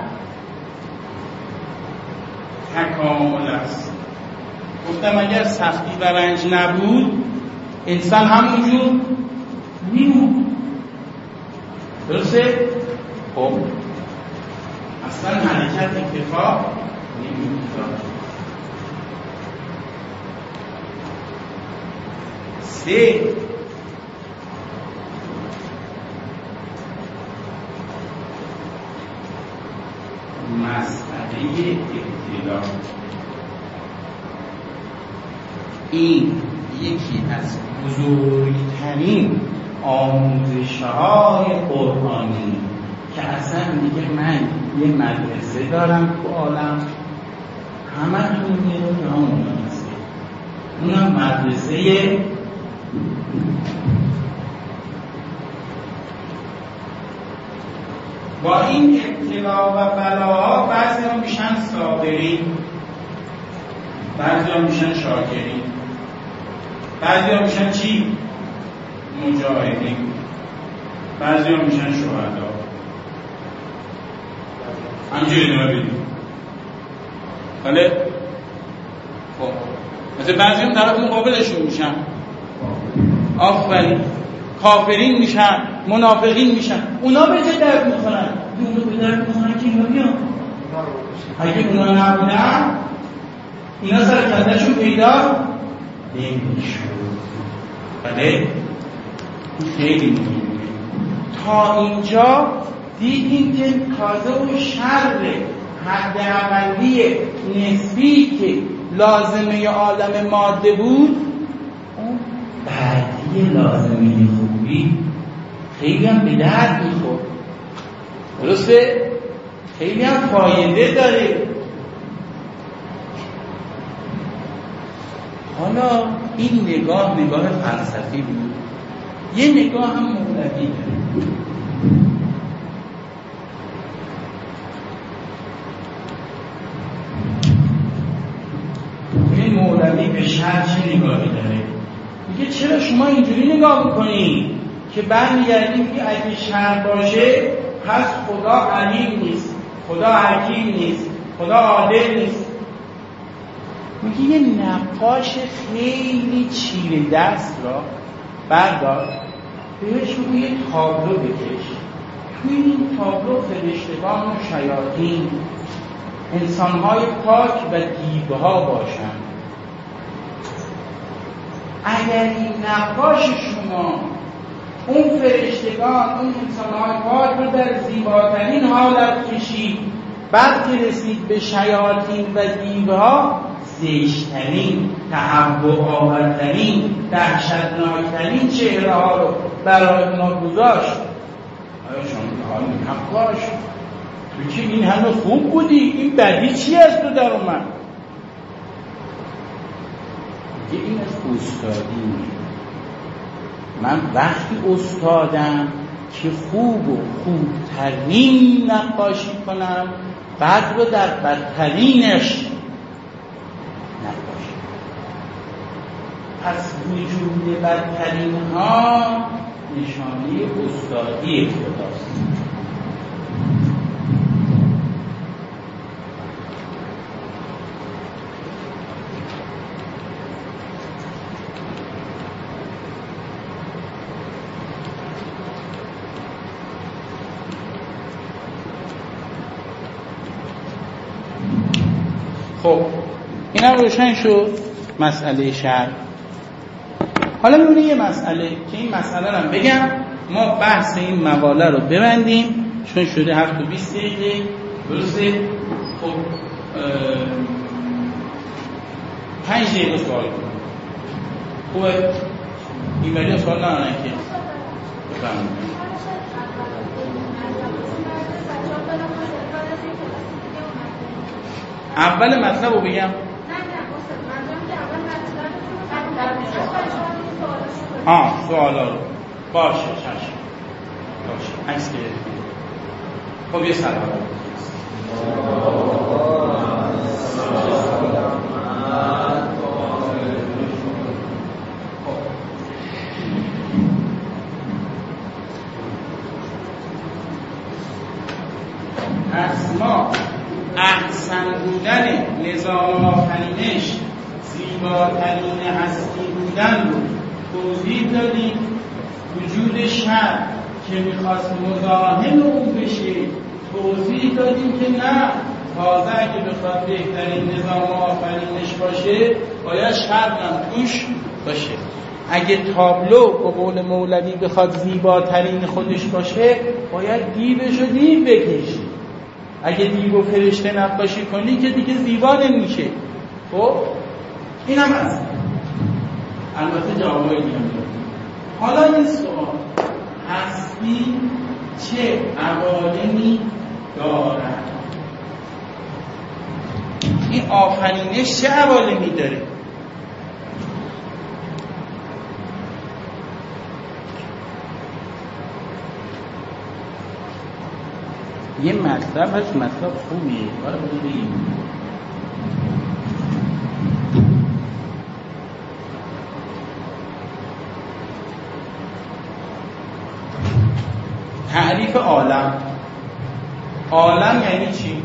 تکامل است. گفتم اگر سختی و رنج نبود انسان همونجور میمون. درسته؟ خب اصلا حرکت اتفاق نمی‌افتاد. سه مسئله ابتلا. این یکی از بزرگترین آموزش‌های قرآنی که اصلا میگه من یه مدرسه دارم تو عالم، همتون میرون به همون مدرسه، اونم مدرسه با این ابتلا و بلاها بعضی ها میشن صابرین، بعضی ها میشن شاکرین، بعضی ها میشن چی؟ مجاهدین، بعضی ها میشن شهدا. همجوری ادامه بدیم. بله؟ خب مثل بعضی هم طرف مقابلشون میشن آفرین، کافرین میشن، منافقین میشن. اونا به چه درد میخورن؟ اونا به درد میخورن که اینا بیان. اگه اونا نبودن اینا سر کلشون پیدا نمیشون. بله؟ خیلی مهمه. تا اینجا دیدیم که تازه اون شر حداقلی نسبی که لازمه عالم ماده بود، اون بعدی لازمه خوبی خیلی هم به درد میخورد. درسته؟ خیلی هم فایده داره. حالا این نگاه نگاه فلسفی بود، یه نگاه هم مولوی داره. این مولوی به شر چه نگاهی داره؟ میگه چرا شما اینجوری نگاه میکنی که برمیگردی میگه اگه شر باشه پس خدا علیم نیست، خدا حکیم نیست، خدا عادل نیست. میگه یه نقاش خیلی چیره دست را بردار، بهش میگه یه تابلو بکش، توی این تابلو فرشتگان و شیاطین، انسان‌های پاک و دیوها باشند. اگر این نقاش شما اون فرشتگان، اون انسان‌های پاک رو در زیباترین حالت کشید، بعد که رسید به شیاطین و دیوها، زشترین، تهوع آورترین، دهشتناکترین چهره ها رو برای ما گذاشت. آیا شما حال نقاش تو که این همه خوب بودی، این بدی چی از تو در اومد؟ که این از استادی. من وقتی استادم که خوب و خوبترین نقاشی کنم، بعد رو در بدترینش نقاشی. پس وجود بدترین ها نشانه استادی خداست. خب این هم روشن شد مسئله شرط. حالا میونه یه مسئله که این مسئله رو هم بگم ما بحث این مقاله رو ببندیم چون شده هفت و بیست دقیقه درسته. خب پنج دقیقه سوال کنم خوبه؟ این ولی سوال نمانه که بفهمیم اول مطلب رو بگم. آه سوالا رو باشه چشم باشه عکس گرفتیم. خب یه سلام اسما احسن بودن نظام آفرینش زیباترین هستی بودن رو توضیح دادیم. وجود شر که میخواست مزاحم او بشه توضیح دادیم که نه، تازه اگه بخواد بهترین نظام آفرینش باشه باید شر هم توش باشه. اگه تابلو به قول مولوی بخواد زیباترین خودش باشه باید دیوش رو دیو بکشی. اگه دیو و فرشته نقاشی کنی که دیگه زیبا نمیشه. خب این هم هست. البته جوابایی دیگه هم دارم. حالا این سوال هستی چه عوالمی دارد؟ این آفرینش چه عوالمی داره؟ یه مطلب هست، مطلب خوبیه باید بگیم. تعریف عالم. عالم یعنی چی؟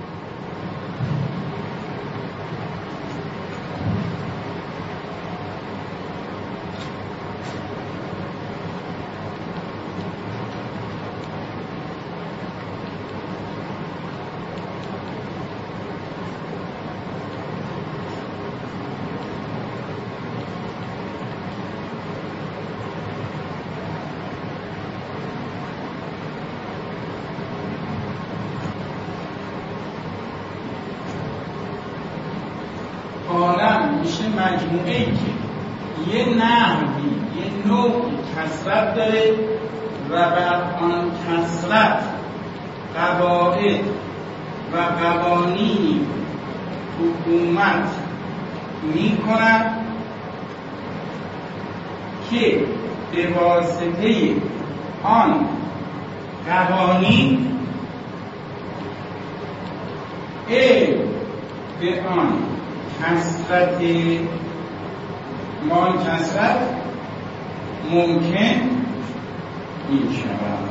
میشه مجموعه‌ای که یه نحوی یه نوعی کثرت داره و بر آن کثرت قواعد و قوانینی حکومت می‌کند که به واسطه آن قوانین علم به آن کثرت ما کثرت ممکن این شود.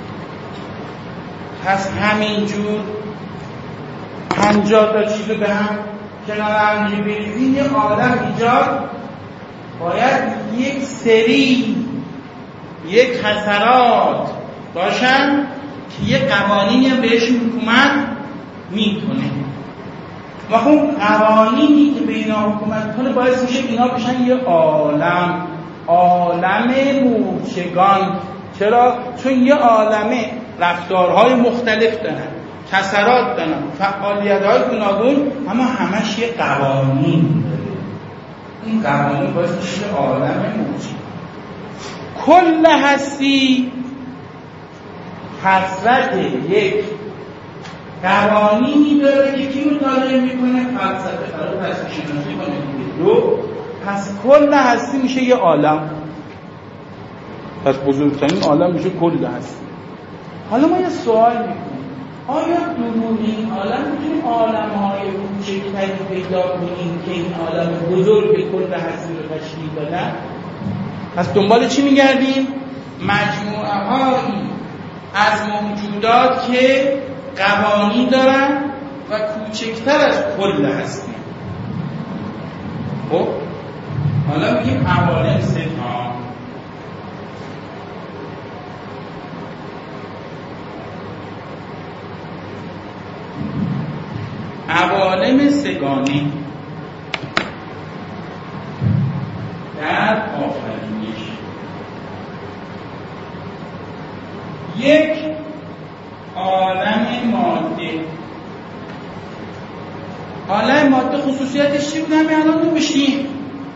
پس همینجور پنجاه تا چیز به هم کنار هم بریزیم یه عالم ایجاد باید یک سری یک کثرات باشن که یه قوانینی هم بهشون حکومت میکنه و اون قوانینی که به اینا حکومت کنه باعث میشه اینا بشن یه عالم عالم مورچگان. چرا؟ چون یه عالمه رفتارهای مختلف دارن، کثرات دارن، فعالیت‌های گوناگون، اما همش یه قوانین داره. این قوانین باعث میشه عالم مورچگان. کل هستی کثرت یک قوانینی داره که کی مطالعه میکنه؟ فلسفه قرار فلسفه شناسی کنه. دو پس کل هستی میشه یه عالم. پس بزرگترین عالم میشه کل هستی. حالا ما یه سوال میکنیم، آیا درون این عالم میتونیم عالم‌های کوچکتری پیدا کنیم که این عالم بزرگ کل هستی رو تشکیل بدن؟ پس دنبال چی میگردیم؟ مجموعه هایی از موجودات که قوانین دارن و کوچکتر از کل هستی. خب حالا میگیم عوالم سه تا. عوالم سگانه در آفرینش. یک عالم ماده. عالم ماده خصوصیتش چی بود؟ همین الان رو میشیم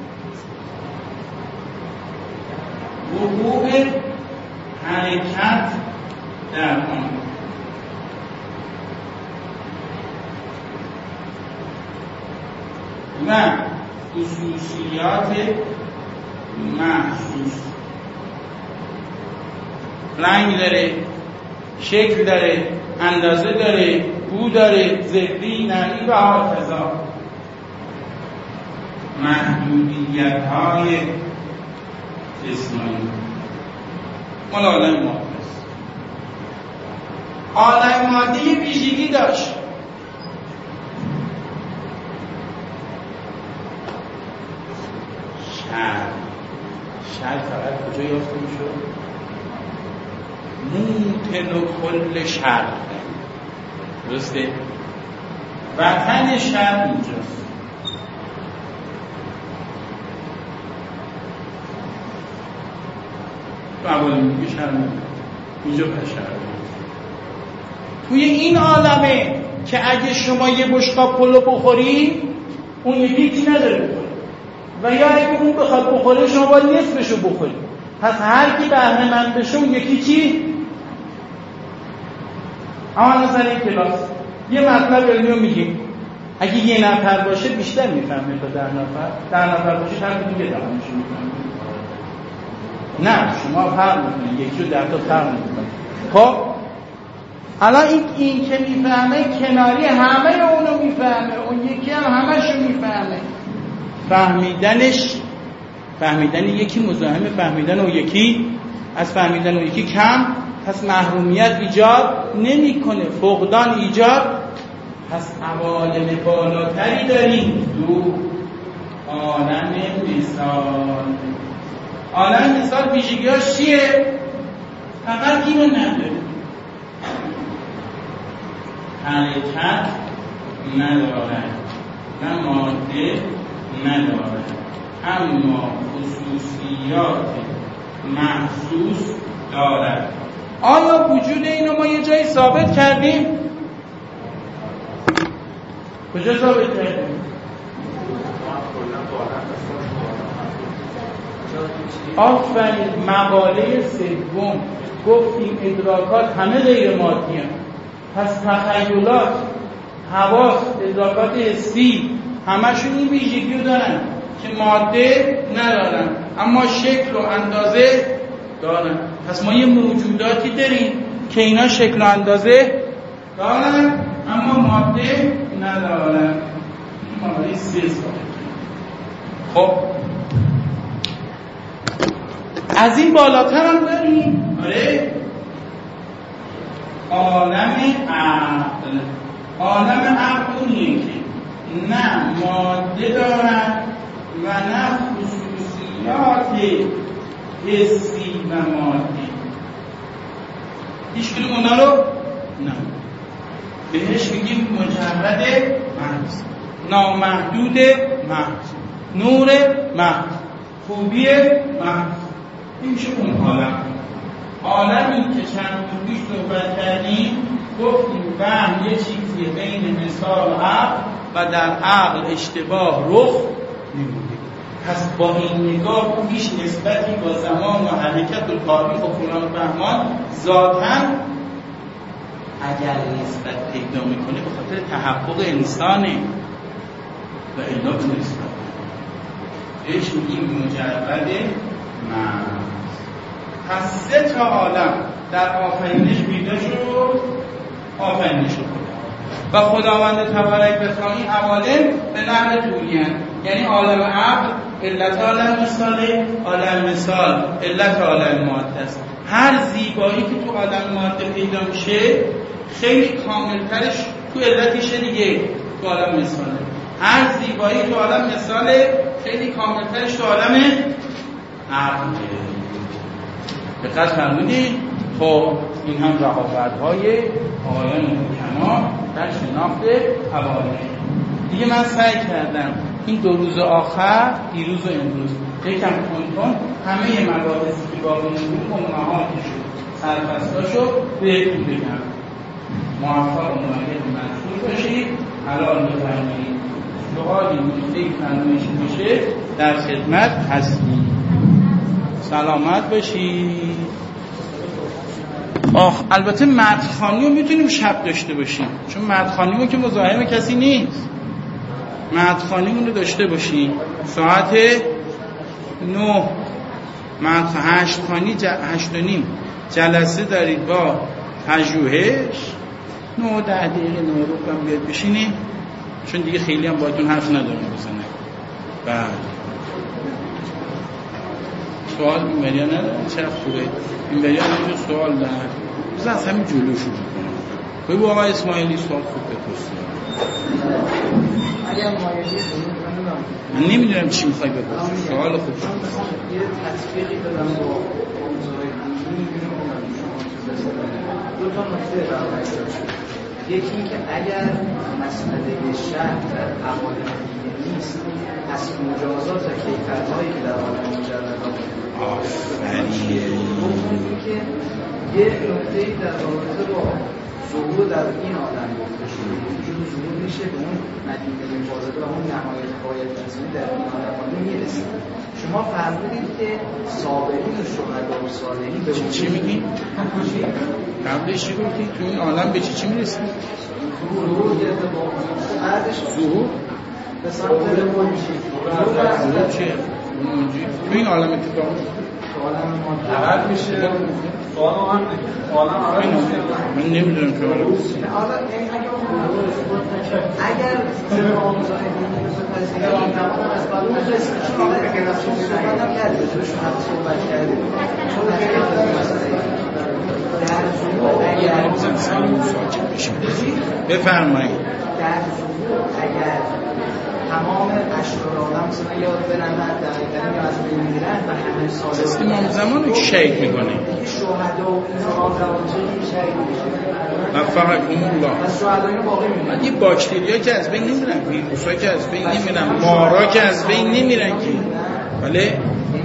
وقوع حرکت در آن. و خصوصیات محسوس، رنگ داره، شکل داره، اندازه داره، بو داره، ضدی، نمی و هاکذا. محدودیت‌های جسمانی مال عالم ماده است. عالم ماده یه ویژگی داشت، شر. شر فقط کجا یافته میشد؟ موطن کل شر، درسته؟ وطن شر اینجاست. تو اولی میگه شر نمید، اینجا پس شر نمید. توی این عالمه که اگه شما یه بشقاب پلو بخوری اون یکی چی نداره بخوری، و یا اگه اون بخواد بخوره شما باید نصفشو بخوری. پس هر کی بهره مند بشه اون یکی چی؟ اما نظر این کلاس یه مطلب علمی رو میگیم، اگه یه نفر باشه بیشتر میفهمه تا در نفر، در نفر باشه هر کی دیگه دانشو میفهمه. نه شما فرق میکنید، یکی رو در تا فرق میکنید. خب الان این این که میفهمه کناری همه اونو میفهمه، اون یکی هم همشو میفهمه. فهمیدنش فهمیدن یکی مزاحم فهمیدن اون یکی، از فهمیدن اون یکی کم، پس محرومیت ایجاد نمیکنه، فقدان ایجاد. پس عوالم بالاتری داریم. دو عالم مثال. عالم مثال ویژگی‌هاش چیه؟ فقط اینو نداره، حرکت نداره، نه ماده نداره، اما خصوصیات محسوس دارد. آیا وجود اینو ما یه جایی ثابت کردیم؟ کجا ثابت کردیم؟ آفرین. مقاله سوم گفتیم ادراکات همه غیر مادی هستند. پس تخیلات، حواس، ادراکات حسی همشون این ویژگی رو دارن که ماده ندارن اما شکل و اندازه دارن. پس ما یه موجوداتی داریم که اینا شکل و اندازه دارن اما ماده ندارن. این مقاله سه ساله. خب از این بالاتر هم داریم. آره، عالم عقل. عالم عقل اونیه که نه ماده دارن و نه خصوصیات حسی و مادی. هیچ کدوم اونا رو نه. بهش میگیم مجرد محض، نامحدود محض، نور محض، خوبی محض. این میشه اون عالم. عالمی که چند روز پیش صحبت کردیم، گفتیم وهم یه چیزی بین مثال و عقل و در عقل اشتباه رخ نمیده. پس با این نگاه او هیچ نسبتی با زمان و حرکت و تاریخ و فلان و بهمان ذاتاً اگر نسبت پیدا میکنه به خاطر تحقق انسانه و الا به نسبت بهش میگیم مجرد محض. پس سه تا عالم در آفرینش پیدا شد، آفرینش شد و خداوند تبارک و تعالی این عوالم به نحو طولی‌اند. یعنی عالم عقل علت عالم مثاله، عالم مثال علت عالم ماده است. هر زیبایی که تو عالم ماده پیدا میشه خیلی کاملترش تو علتشه دیگه، تو عالم مثاله. هر زیبایی تو عالم مثاله خیلی کاملترش تو عالم عقله. دقت فرمودید؟ خب این هم رقابت‌های آقایان حکما در شناخت عوالم. دیگه من سعی کردم این دو روز آخر، دیروز و امروز، یکم تون همه مباحثی که باقی مونده امهاتش شد، سرفصلاشو بهتون بگم. موفق و موفق منصور باشید. حلال بفرمایید. سوالی نکته‌ای فرمایشی باشه در خدمت هستیم. سلامت باشید. آخ البته مدخانی رو میتونیم شب داشته باشیم، چون مدخانیمون که مزاحم کسی نیست. مدخانیمون رو داشته باشیم ساعت نه مدخ هشت خانی ج... هشت و نیم جلسه دارید با پژوهش. نه ده دقیقه نه رو هم بیاد بشینیم، چون دیگه خیلی هم باهاتون حرف ندارم بزنم. بعد سوال این بریا ندارم. چه خوبه این بریا ندارم سوال دارم. بزن از همین جلو شروع کنم. بگو آقای اسماعیلی سوال خوب بپرسید. من نمیدونم چی میخوای بپرسی. سوال خوب شد. یه تطبیقی بدم با موضوعی دو تا نکته برای یکی این که اگر مسئله شهر در عوالم دیگه نیست، پس مجازات و کیفیت‌هایی که در عالم مجردات آفرین. دومی که یه نکته‌ای در رابطه با ظهور در این عالم گفته شده، وجود ظهور میشه به اون مدینه مفاضله و اون نهایت باید رسمی در این عالم میرسید. شما فرمودید که سابقین و شهدا و صالحین به چی, چی میگی؟ قبلش چی گفتی؟ تو این عالم به چی چی میرسید؟ ظهور یه اتفاق بعدش ظهور؟ به سمت منجی. ظهور چیه؟ منجی؟ تو این عالم اتفاق عالم منجی میشه. من نمیدونم که حالا اگر چه آموزهای دینی بپذیرید نماز از بعد اون قسم چون آقای که رسول صحبت هم کردید توشون هم صحبت کردید چون خیلی از مسئله در ظهور اگر بفرمایید در ظهور اگر تمام اشرار آدم مثلا یاد برن دقیقا یا از بین میرن و همه ساله امام زمان رو شهید میکنه شهدا و امام زمان شهید میشه وفقکم الله. پس شهدا اینو باقی میمونن. این باکتریا که از بین نمیرن، ویروسا که از بین نمیرن، مارا که از بین نمیرن که. بله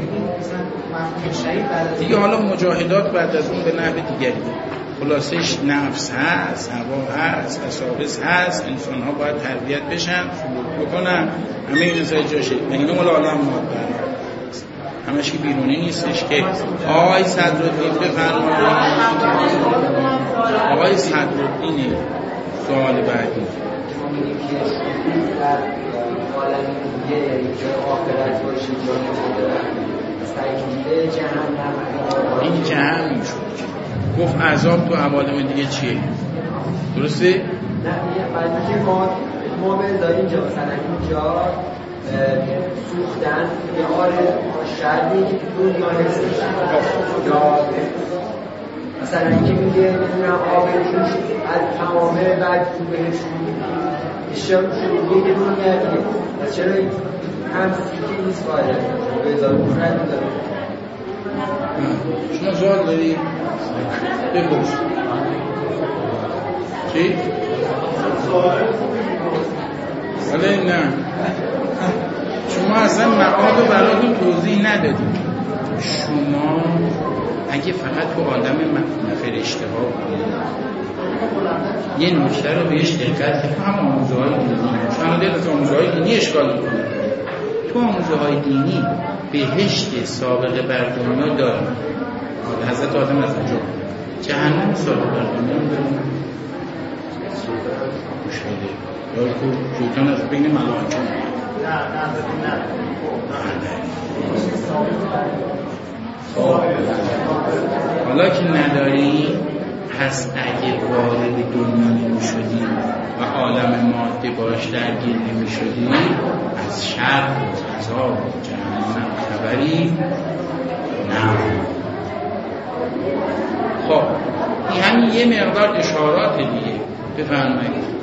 دیگه حالا مجاهدات بعد از اون به نحو دیگری خلاصش نفس هست، هوا هست، اسابس هست، انسان ها باید تربیت بشن، سلوک بکنن، همه این نظر جاشه. اینو مال عالم مادر همش که بیرونی نیستش که. آقای صدرالدین بفرمایید. آقای صدرالدین سوال بعدی. این جهنم میشود گفت عذاب تو عوالم دیگه چیه؟ درسته؟ نه بعد که ما مومن داریم اینجا مثلا اینجا سوختن یه آره شردی که دنیا هستش یا مثلا اینکه میگه میدونم آبشون از تمامه بعد تو بهشون اشتر شروع یه دنیا دیگه از چرا هم سیکی نیست باید به ازاره مفرد داره. شما سوال داری؟ بپرس. چی؟ ولی نه شما اصلا معاد رو براتون توضیح ندادید. شما اگه فقط تو عالم فرشته ها یه نکته رو بهش دقت کنید، هم آموزه های دینی شما دید از آموزه های دینی اشکال میکنه. تو آموزه های دینی بهشت سابقه بر دنیا داره. حضرت آدم از اونجا جهنم سابقه بر دنیا داره. یا که شیطان از بین ملائکه نه نه نه حالا که نداری پس اگه وارد دنیا نمی شدی و عالم ماده باش درگیر نمی شدی از شر و عذاب و جهنم خبری نه. خب این همین یه مقدار اشارات دیگه. بفرمایید.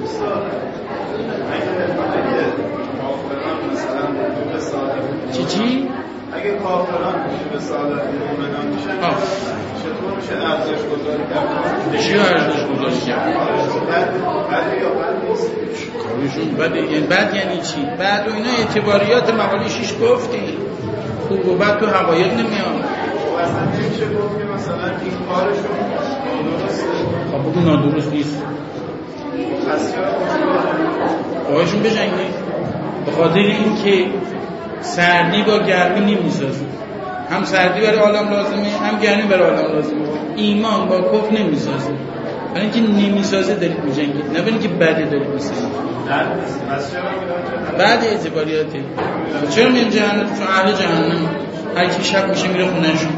چی چی؟ اگه کافران میشه به سعادت مومنان میشن چطور میشه ارزش گذاری کرد؟ چی ارزش گذاری کرد؟ بده یا بد نیست؟ کارشون بده. یعنی بد یعنی چی؟ بعد و اینا اعتباریات مقاله شیش گفتی خوب و بد تو حقایق نمیاد. اصلا نمیشه گفت که مثلا این کارشون نادرسته. خب بگو نادرست نیست. پس چرا باهاشون بجنگی؟ به خاطر اینکه سردی با گرمی نمیسازه. هم سردی برای عالم لازمه، هم گرمی برای عالم لازمه. ایمان با کفر نمیسازه. برای اینکه نمیسازه دارید میجنگید، نه برای اینکه بده دارید میسازید. پس چرا میدونم بعد اعتباریاته. چرا میان جهنم؟ چون اهل جهنم هر کی شب میشه میره خونهشون.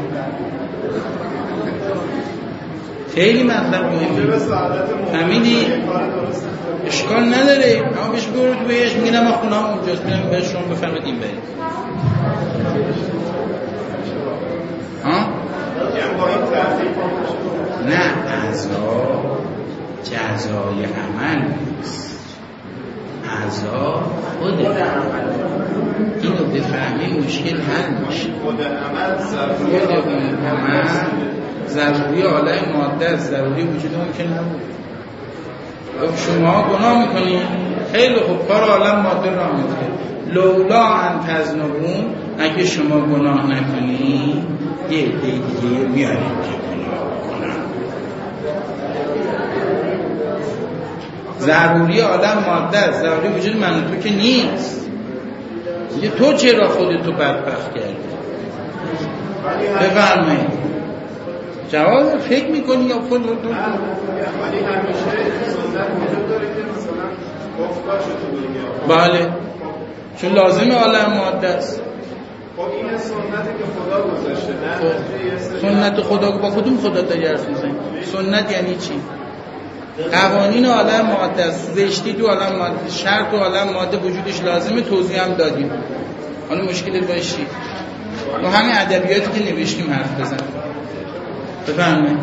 خیلی مطلب مهمه. فهمیدی؟ اشکال نداره، اما بهش برو تو بهش میگه نه من خونه‌ام اونجاست، میرم بهش شما بفرمایید این برید. ها؟ نه، عذا جزای عمل نیست. عذا خود عمل. اینو بفهمی مشکل حل میشه. خود عمل ضروری عالم ماده است، ضروری وجود ممکن نبود. خب شما گناه میکنید، خیلی خوب کار عالم ماده را میکنید. لولا ان تذنبون، اگه شما گناه نکنید یه عده دیگه میارید که گناه کنن. ضروری عالم ماده است، ضروری وجود من تو که نیست. یه تو چرا خودتو بدبخت کردی؟ بفرمایید جواب فکر میکنی یا خود رو دو ولی همیشه سنت وجود داره که مثلا گفت باشه تو دنیا. بله، چون لازم عالم ماده است. خب این سنتی که خدا گذاشته نه؟ سنت خدا با کدوم خدا داری حرف میزنی؟ سنت یعنی چی؟ قوانین عالم ماده است. زشتی تو عالم ماده، شر تو عالم ماده وجودش لازمه، توضیح هم دادیم. حالا مشکلت باشه چی؟ با همین ادبیاتی که نوشتیم حرف بزن. بفرمایید.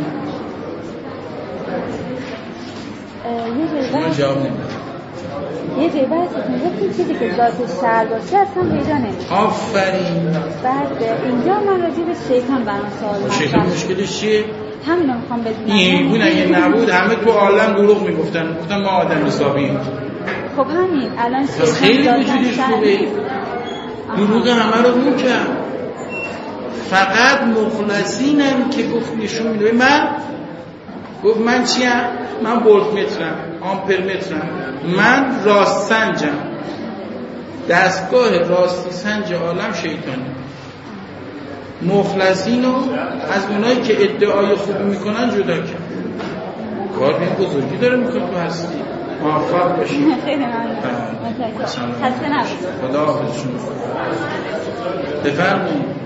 شما جواب نمیدید. یه جایی بحثت میگه چیزی که ذات شر باشه اصلا پیدا نمیشه. آفرین. بعد اینجا من راجع به شیطان برام سوال مطرح. شیطان مشکلش چیه؟ همین رو میخوام بدونم. این اگه نبود همه تو عالم دروغ میگفتن، گفتن ما آدم حسابیم. خب همین الان شیطان خیلی وجودش خوبه. دروغ همه رو میکرد. فقط مخلصینم که گفت نشون میده. من گفت من چیم؟ من ولت مترم، آمپر مترم، من راست سنجم. دستگاه راستی سنج عالم شیطانه. مخلصینو از اونایی که ادعای خوبی میکنن جدا کرد. کار به بزرگی داره میکنه تو هستی. موفق باشی. خیلی ممنون. خسته نباشید. خدا حافظشون. بفرمایید.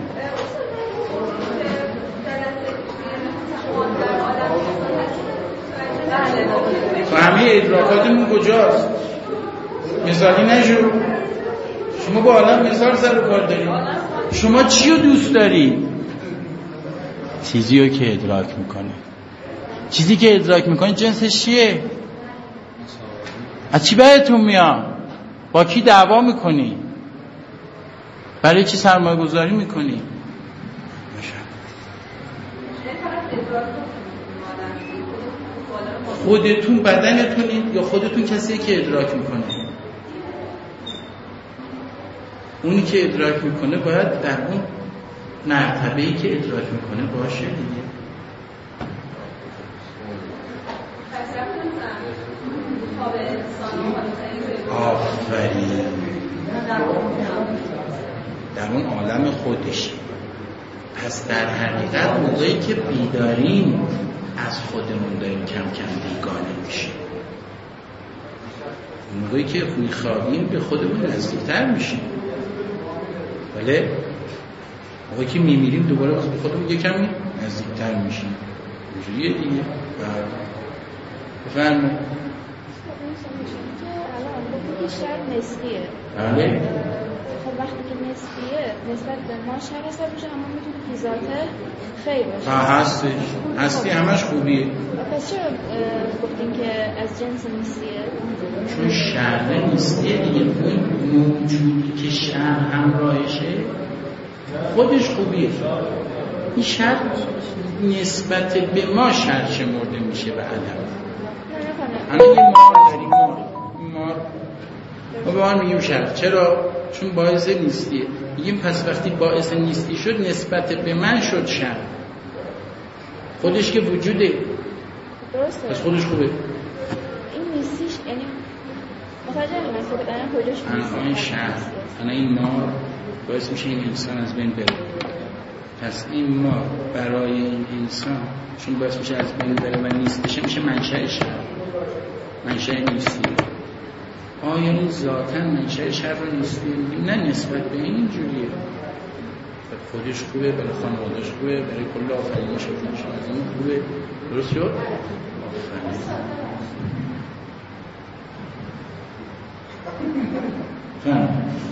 و همه ادراکاتمون کجاست؟ مثالی نشو. شما با عالم مثال سر و کار دارید. شما چی رو دوست دارید؟ چیزی رو که ادراک میکنه. چیزی که ادراک میکنه جنسش چیه؟ از چی بهتون میاد؟ با کی دعوا میکنی؟ برای چی سرمایه گذاری میکنی؟ خودتون بدنتونید یا خودتون کسیه که ادراک میکنه؟ اونی که ادراک میکنه باید در اون مرتبه‌ای که ادراک میکنه باشه دیگه. آفرین. در اون عالم خودش. پس در حقیقت موقعی که بیداریم از خودمون داریم کم کم بیگانه میشیم. موقعی که میخوابیم به خودمون نزدیکتر میشیم. بله؟ موقعی که میمیریم دوباره به خودمون یه کمی نزدیکتر میشیم. اینجوریه دیگه. بفرمایید. شر نسبیه. بله. خب وقتی که نسبیه نسبت به ما شر حساب میشه، اما میتونه که ذاته خیر باشه. ها هستش. هستی همش خوبیه. پس چرا گفتیم که از جنس نیستیه؟ چون شر نیستیه دیگه. اون موجودی که شر همراهشه خودش خوبیه. این شر نسبت به ما شر شمرده میشه به عدم. الان یه مار داریم، مار مار ما به آن میگیم شر. چرا؟ چون باعث نیستیه. میگیم پس وقتی باعث نیستی شد نسبت به من شد شر. خودش که وجوده، درسته، پس خودش خوبه. این نیستیش یعنی متوجه نمیشه که دارن کجاش نیست. الان شر، الان این مار باعث میشه این انسان از بین بره. پس این مار برای این انسان چون باعث میشه از بین بره و نیست بشه، میشه منشأ شر، منشأ نیستی. آیا این ذاتاً منشأ شر رو نیستی؟ نه، نسبت به این اینجوریه. خودش خوبه، برای خانواده‌اش خوبه، برای کل آفرینش از این خوبه. درست شد؟ آفرین.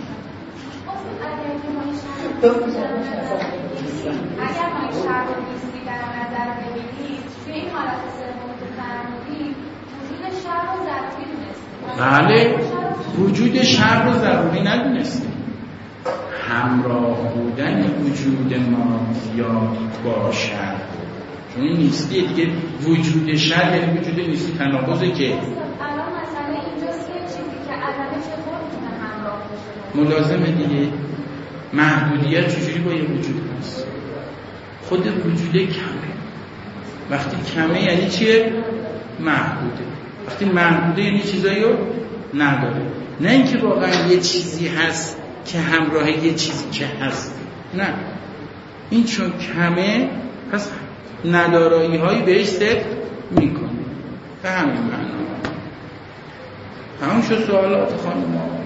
اگر ما این شر رو نیستی در نظر بگیرید، توی این حالت سوم که فرمودید وجود شر رو ضروری دونستید. بله، وجود شر رو ضروری ندونستید. همراه بودن وجود ما یا با شر، چون این نیستی دیگه. وجود شر یعنی وجود نیستی، تناقضه که الان مثلا اینجاست که چیزی که عدمه چطور میتونه همراه بشه؟ ملازمه دیگه. محدودیت چجوری با یه وجود هست؟ خود وجوده کمه. وقتی کمه یعنی چیه؟ محدوده. وقتی محدوده یعنی چیزایی رو نداره. نه اینکه واقعا یه چیزی هست که همراه یه چیزی که هست، نه، این چون کمه پس ندارایی هایی بهش صدق میکنه. به همین معنا. همون شد سوالات خانم.